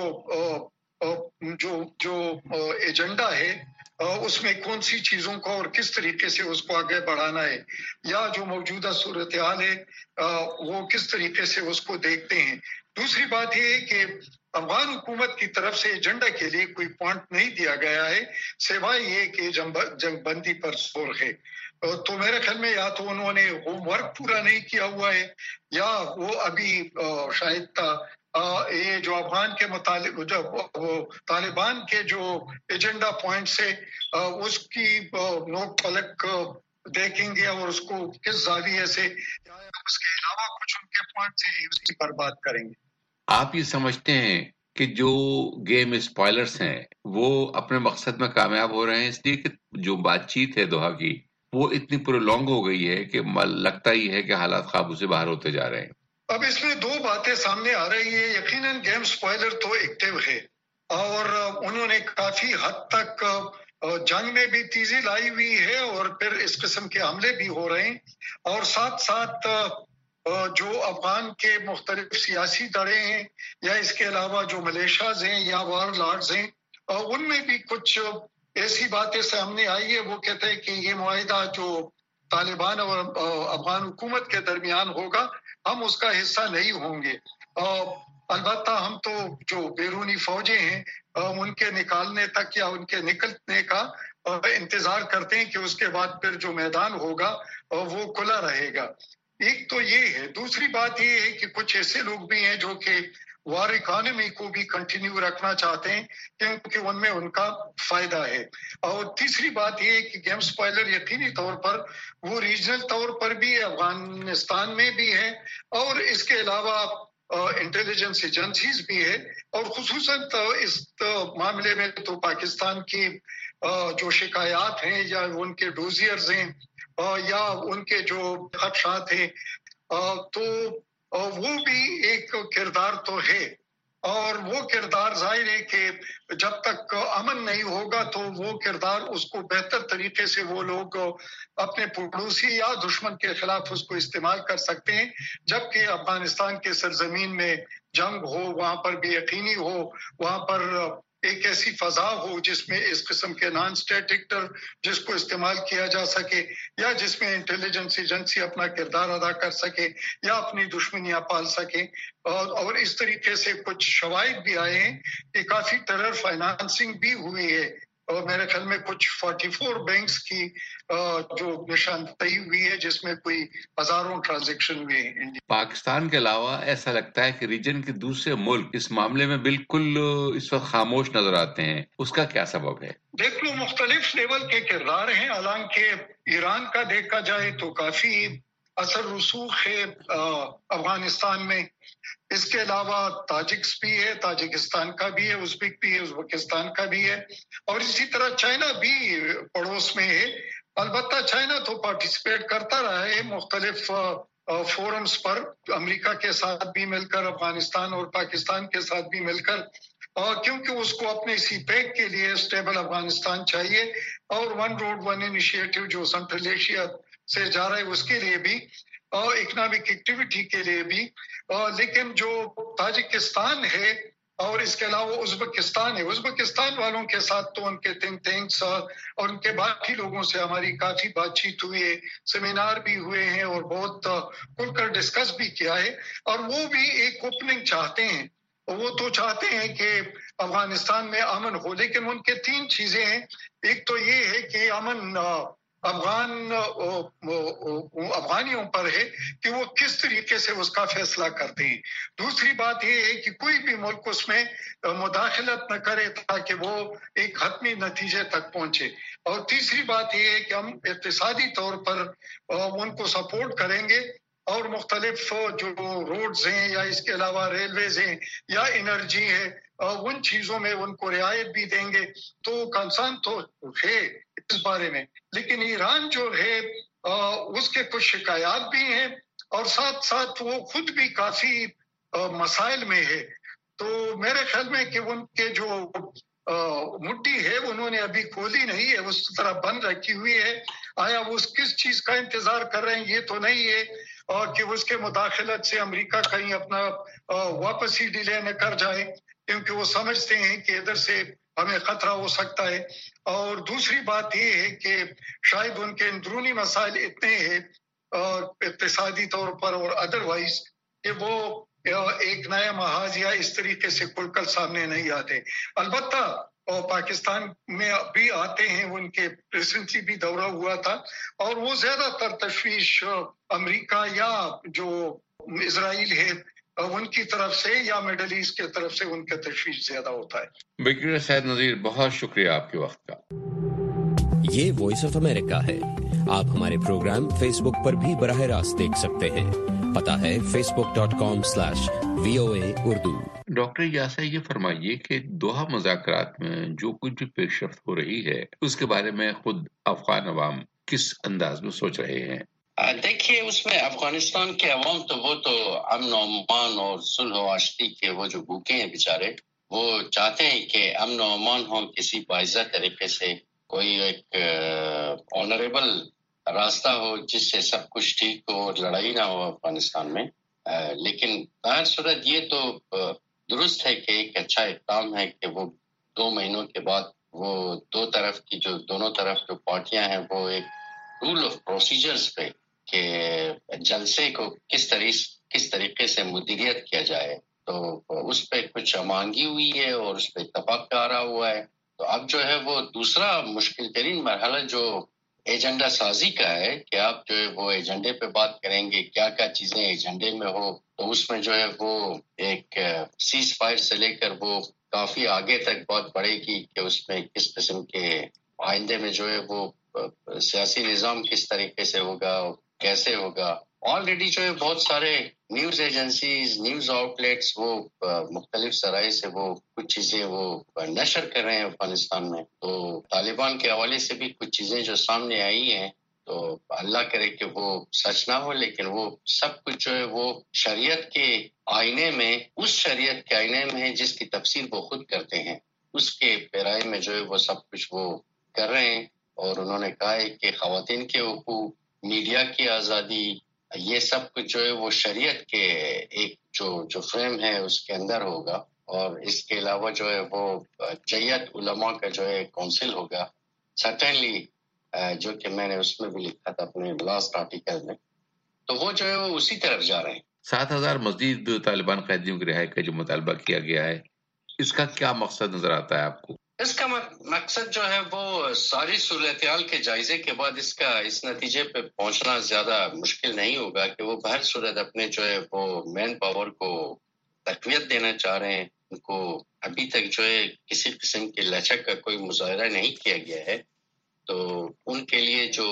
جو جو ایجنڈا ہے اس میں کون سی چیزوں کو اور کس طریقے سے اس کو آگے بڑھانا ہے، یا جو موجودہ صورتحال ہے وہ کس طریقے سے اس کو دیکھتے ہیں۔ دوسری بات یہ ہے کہ افغان حکومت کی طرف سے ایجنڈا کے لیے کوئی پوائنٹ نہیں دیا گیا ہے سوائے یہ کہ جنگ بندی پر زور ہے، تو میرے خیال میں یا تو انہوں نے ہوم ورک پورا نہیں کیا ہوا ہے، یا وہ ابھی شاید یہ جو افغان کے متعلق جو طالبان کے جو ایجنڈا پوائنٹس ہے اس کی نوک پلک دیکھیں گے اور اس کو کس زاویے سے اس کے علاوہ کچھ ان کے پوائنٹس ہیں اسی پر بات کریں گے. آپ یہ سمجھتے ہیں کہ جو گیم اسپوائلرز ہیں وہ اپنے مقصد میں کامیاب ہو رہے ہیں اس لیے کہ جو بات چیت ہے دوحہ کی وہ اتنی پرولونگ ہو گئی ہے کہ لگتا ہی ہے کہ حالات قابو سے باہر ہوتے جا رہے ہیں؟ اب اس میں دو باتیں سامنے آ رہی ہیں. یقیناً گیم اسپوائلر تو ایکٹیو ہے اور انہوں نے کافی حد تک جنگ میں بھی تیزی لائی ہوئی ہے اور پھر اس قسم کے حملے بھی ہو رہے ہیں اور ساتھ ساتھ جو افغان کے مختلف سیاسی دھڑے ہیں یا اس کے علاوہ جو ملیشیاز ہیں یا وار لارڈز ہیں ان میں بھی کچھ ایسی باتیں سامنے آئی ہے. وہ کہتے ہیں کہ یہ معاہدہ جو طالبان اور افغان حکومت کے درمیان ہوگا ہم اس کا حصہ نہیں ہوں گے. البتہ ہم تو جو بیرونی فوجیں ہیں ان کے نکالنے تک یا ان کے نکلنے کا انتظار کرتے ہیں کہ اس کے بعد پھر جو میدان ہوگا وہ کھلا رہے گا. ایک تو یہ ہے. دوسری بات یہ ہے کہ کچھ ایسے لوگ بھی ہیں جو کہ وار اکانومی کو بھی کنٹینیو رکھنا چاہتے ہیں کیونکہ ان میں ان کا فائدہ ہے. اور تیسری بات یہ ہے کہ گیم اسپوائلر یقینی طور پر وہ ریجنل طور پر بھی افغانستان میں بھی ہے اور اس کے علاوہ انٹیلیجنس ایجنسیز بھی ہے اور خصوصاً اس معاملے میں تو پاکستان کی جو شکایات ہیں یا ان کے ڈوزیئرز ہیں یا ان کے جو خدشات ہیں تو وہ بھی ایک کردار تو ہے اور وہ کردار ظاہر ہے کہ جب تک امن نہیں ہوگا تو وہ کردار اس کو بہتر طریقے سے وہ لوگ اپنے پڑوسی یا دشمن کے خلاف اس کو استعمال کر سکتے ہیں. جبکہ افغانستان کے سرزمین میں جنگ ہو وہاں پر بھی یقینی ہو وہاں پر ایک ایسی فضا ہو جس میں اس قسم کے نان اسٹیٹ ایکٹر جس کو استعمال کیا جا سکے یا جس میں انٹیلیجنس ایجنسی اپنا کردار ادا کر سکے یا اپنی دشمنیاں پال سکے. اور, اور اس طریقے سے کچھ شواہد بھی آئے ہیں کہ کافی ٹیرر فائنانسنگ بھی ہوئی ہے اور میرے خیال میں کچھ فورٹی فور بینکس کی جو نشاندہی ہوئی ہے جس میں کوئی ہزاروں ٹرانزیکشن ہوئے ہیں. پاکستان کے علاوہ ایسا لگتا ہے کہ ریجن کے دوسرے ملک اس معاملے میں بالکل اس وقت خاموش نظر آتے ہیں. اس کا کیا سبب ہے؟ دیکھ لو مختلف لیول کے کردار ہیں. حالانکہ ایران کا دیکھا جائے تو کافی اثر رسوخ ہے افغانستان میں. اس کے علاوہ تاجکس بھی ہے, تاجکستان کا بھی ہے, ازبک بھی ہے, ازبکستان کا بھی ہے اور اسی طرح چائنا بھی پڑوس میں ہے. البتہ چائنا تو پارٹیسپیٹ کرتا رہا ہے مختلف فورمز پر, امریکہ کے ساتھ بھی مل کر, افغانستان اور پاکستان کے ساتھ بھی مل کر, اور کیونکہ اس کو اپنے سی پیک کے لیے اسٹیبل افغانستان چاہیے اور ون روڈ ون انیشیٹو جو سنٹرل ایشیا سے جا رہا ہے اس کے لیے بھی اور اکنامک ایکٹیویٹی کے لیے بھی. لیکن جو تاجکستان ہے اور اس کے علاوہ ازبکستان ہے, ازبکستان والوں کے ساتھ تو ان کے تھنک ٹینکس اور ان کے باقی لوگوں سے ہماری کافی بات چیت ہوئی ہے, سیمینار بھی ہوئے ہیں اور بہت کھل کر ڈسکس بھی کیا ہے اور وہ بھی ایک اوپننگ چاہتے ہیں. وہ تو چاہتے ہیں کہ افغانستان میں امن ہو, لیکن ان کے تین چیزیں ہیں. ایک تو یہ ہے کہ امن افغان افغانیوں پر ہے کہ وہ کس طریقے سے اس کا فیصلہ کرتے ہیں. دوسری بات یہ ہے کہ کوئی بھی ملک اس میں مداخلت نہ کرے تاکہ وہ ایک حتمی نتیجے تک پہنچے. اور تیسری بات یہ ہے کہ ہم اقتصادی طور پر ان کو سپورٹ کریں گے اور مختلف جو روڈز ہیں یا اس کے علاوہ ریلویز ہیں یا انرجی ہے ان چیزوں میں ان کو رعایت بھی دیں گے. تو کنسرن تو ہے اس بارے میں, لیکن ایران جو ہے اس کے کچھ شکایات بھی ہیں اور ساتھ ساتھ وہ خود بھی کافی مسائل میں ہے. تو میرے خیال میں کہ ان کے جو مٹی ہے انہوں نے ابھی کھولی نہیں ہے, اس طرح بند رکھی ہوئی ہے. آیا وہ کس چیز کا انتظار کر رہے ہیں یہ تو نہیں ہے اور کہ اس کے مداخلت سے امریکہ کہیں اپنا واپس ہی ڈیلے نہ کر جائے کیونکہ وہ سمجھتے ہیں کہ ادھر سے ہمیں خطرہ ہو سکتا ہے. اور دوسری بات یہ ہے کہ شاید ان کے اندرونی مسائل اتنے ہیں اقتصادی طور پر اور ادروائز کہ وہ ایک نیا محاذ یا اس طریقے سے کھل کر سامنے نہیں آتے. البتہ اور پاکستان میں بھی آتے ہیں, ان کے ریسنٹلی بھی دورہ ہوا تھا اور وہ زیادہ تر تشویش امریکہ یا جو اسرائیل ہے ان کی طرف سے یا مڈل ایسٹ کی طرف سے ان کا تشویش زیادہ ہوتا ہے. بیکر سید نذیر، بہت شکریہ آپ کے وقت کا. یہ وائس آف امریکہ ہے. آپ ہمارے پروگرام فیس بک پر بھی براہ راست دیکھ سکتے ہیں. پتا ہے facebook dot com slash V O A Urdu. Doctor Yasir, یہ فرمائیے کہ دوحہ مذاکرات میں جو کچھ بھی پیش رفت ہو رہی ہے اس کے بارے میں خود افغان عوام کس انداز میں سوچ رہے ہیں؟ دیکھیے، اس میں افغانستان کے عوام تو وہ تو امن و امان اور صلح و آشتی کے وہ جو بھوکے ہیں بیچارے، وہ چاہتے ہیں کہ امن و امان ہو، کسی باعزت طریقے سے کوئی ایک آنریبل راستہ ہو جس سے سب کچھ ٹھیک ہو اور لڑائی نہ ہو افغانستان میں. لیکن بہر صورت یہ تو درست ہے کہ ایک اچھا اقدام ہے کہ وہ دو مہینوں کے بعد وہ دو طرف کی جو دونوں طرف جو پارٹیاں ہیں وہ ایک رول آف پروسیجرز پہ کہ جلسے کو کس طریقے کس طریقے سے مدیریت کیا جائے، تو اس پہ کچھ امانگی ہوئی ہے اور اس پہ اتفاق آ رہا ہوا ہے. تو اب جو ہے وہ دوسرا مشکل ترین مرحلہ جو ایجنڈا سازی کا ہے کہ آپ جو ہے وہ ایجنڈے پہ بات کریں گے، کیا کیا چیزیں ایجنڈے میں ہو. تو اس میں جو ہے وہ ایک سیز فائر سے لے کر وہ کافی آگے تک بہت بڑھے گی کہ اس میں کس قسم کے آئندے میں جو ہے وہ سیاسی نظام کس طریقے سے ہوگا، کیسے ہوگا. آلریڈی جو ہے بہت سارے news agencies, news outlets وہ مختلف ذرائع سے وہ کچھ چیزیں وہ نشر کر رہے ہیں افغانستان میں. تو طالبان کے حوالے سے بھی کچھ چیزیں جو سامنے آئی ہیں، تو اللہ کرے کہ وہ سچ نہ ہو، لیکن وہ سب کچھ جو ہے وہ شریعت کے آئینے میں، اس شریعت کے آئینے میں ہے جس کی تفسیر وہ خود کرتے ہیں، اس کے پیرائے میں جو ہے وہ سب کچھ وہ کر رہے ہیں. اور انہوں نے کہا ہے کہ خواتین کے حقوق، میڈیا کی آزادی، یہ سب کچھ جو ہے وہ شریعت کے ایک جو جو فریم ہے اس کے اندر ہوگا. اور اس کے علاوہ جو ہے وہ جیت علماء کا جو ہے کونسل ہوگا سرٹنلی، جو کہ میں نے اس میں بھی لکھا تھا اپنے لاسٹ آرٹیکل میں. تو وہ جو ہے وہ اسی طرف جا رہے ہیں. سات ہزار مزید طالبان قیدیوں کی رہائی کا جو مطالبہ کیا گیا ہے، اس کا کیا مقصد نظر آتا ہے آپ کو؟ اس کا مقصد جو ہے وہ ساری صورتحال کے جائزے کے بعد اس کا اس نتیجے پہ پہنچنا زیادہ مشکل نہیں ہوگا کہ وہ بہر صورت اپنے جو ہے وہ مین پاور کو تقویت دینا چاہ رہے ہیں. ان کو ابھی تک جو ہے کسی قسم کی لچک کا کوئی مظاہرہ نہیں کیا گیا ہے. تو ان کے لیے جو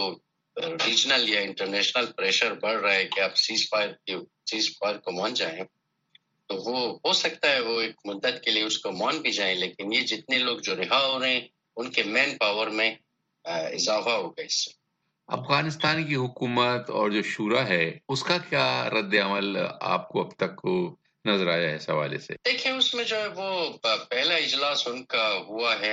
ریجنل یا انٹرنیشنل پریشر بڑھ رہا ہے کہ آپ سیز فائر سیز فائر کو مان جائیں، تو وہ ہو سکتا ہے وہ ایک مدت کے لیے اس کو مان بھی جائیں، لیکن یہ جتنے لوگ جو رہا ہو رہے ہیں ان کے مین پاور میں اضافہ ہوگا اس سے. افغانستان کی حکومت اور جو شورا ہے اس کا کیا رد عمل آپ کو اب تک نظر آیا ہے اس حوالے سے؟ دیکھیں، اس میں جو ہے وہ پہلا اجلاس ان کا ہوا ہے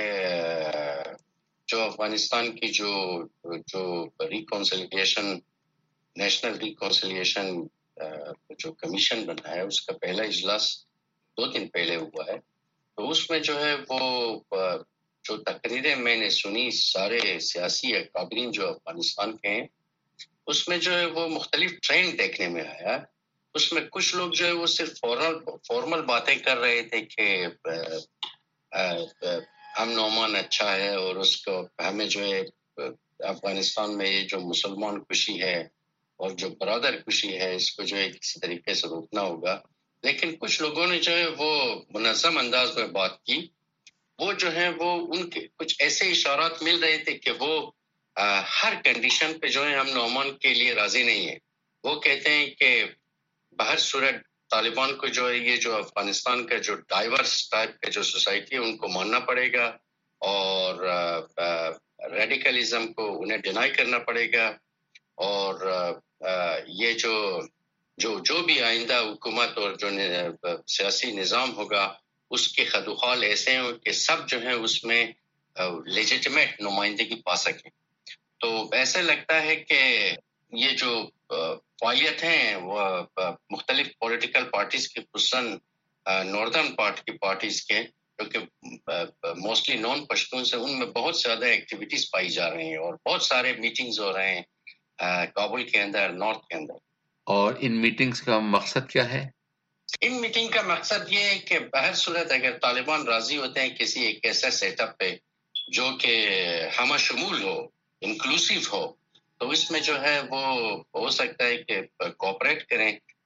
جو افغانستان کی جو جو ریکونسیلیشن نیشنل ریکونسیلیشن جو کمیشن بنا ہے اس کا پہلا اجلاس دو دن پہلے ہوا ہے. تو اس میں جو ہے وہ جو تقریریں میں نے سنی سارے سیاسی اکابرین جو افغانستان کے ہیں، اس میں جو ہے وہ مختلف ٹرینڈ دیکھنے میں آیا. اس میں کچھ لوگ جو ہے وہ صرف فارمل فارمل باتیں کر رہے تھے کہ امن و امان اچھا ہے اور اس کو ہمیں جو ہے افغانستان میں یہ جو مسلمان کشی ہے اور جو برادر کشی ہے اس کو جو ہے کسی طریقے سے روکنا ہوگا. لیکن کچھ لوگوں نے جو ہے وہ منظم انداز میں بات کی. وہ جو ہے وہ ان کے کچھ ایسے اشارات مل رہے تھے کہ وہ ہر کنڈیشن پہ جو ہے امن و امان کے لیے راضی نہیں ہے. وہ کہتے ہیں کہ بہر صورت طالبان کو جو ہے یہ جو افغانستان کا جو ڈائیورس ٹائپ کا جو سوسائٹی ہے ان کو ماننا پڑے گا اور ریڈیکلزم کو انہیں ڈینائی کرنا پڑے گا. اور یہ جو جو جو بھی آئندہ حکومت اور جو سیاسی نظام ہوگا اس کے خدوخال ایسے ہیں کہ سب جو ہیں اس میں لیجیٹمیٹ نمائندگی پا سکیں. تو ایسے لگتا ہے کہ یہ جو فعالیت ہیں وہ مختلف پولیٹیکل پارٹیز کے، خصوصاً ناردرن پارٹ کی پارٹیز کے جو کہ موسٹلی نان پشتون سے، ان میں بہت زیادہ ایکٹیویٹیز پائی جا رہی ہیں اور بہت سارے میٹنگز ہو رہے ہیں کابل کے اندر، نارتھ کے اندر. اور ان میٹنگز کا مقصد کیا ہے؟ ان میٹنگ کا مقصد یہ ہے کہ بہر صورت اگر طالبان راضی ہوتے ہیں کسی ایک ایسا سیٹ اپ پہ جو کہ ہمہ شمول ہو، انکلوسیو ہو، تو اس میں جو ہے وہ ہو سکتا ہے کہ کوآپریٹ کریں.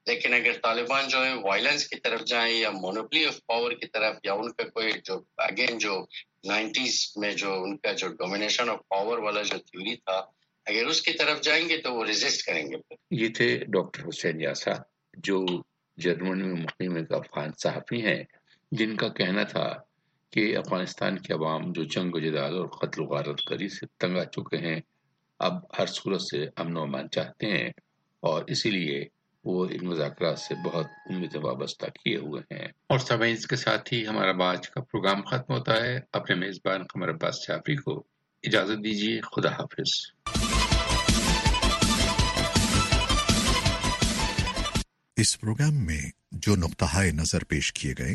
لیکن اگر طالبان جو ہے وائلنس کی طرف جائیں یا مونوپلی آف پاور کی طرف یا ان کا کوئی جو اگین جو نائنٹیز میں جو ان کا جو ڈومینیشن آف پاور والا جو تھیوری تھا اگر اس کی طرف جائیں گے تو وہ ریزسٹ کریں گے. یہ تھے ڈاکٹر حسین یاسا جو جرمنی میں مقیم ایک افغان صحافی ہیں جن کا کہنا تھا کہ افغانستان کے عوام جو جنگ و جدال اور قتل و غارت گری سے تنگ آ چکے ہیں اب ہر صورت سے امن و امان چاہتے ہیں اور اسی لیے وہ ان مذاکرات سے بہت امید وابستہ کیے ہوئے ہیں. اور سامعین اس کے ساتھ ہی ہمارا آج کا پروگرام ختم ہوتا ہے. اپنے میزبان قمر عباس شافی کو اجازت دیجیے. خدا حافظ. اس پروگرام میں جو نقطہ نظر پیش کیے گئے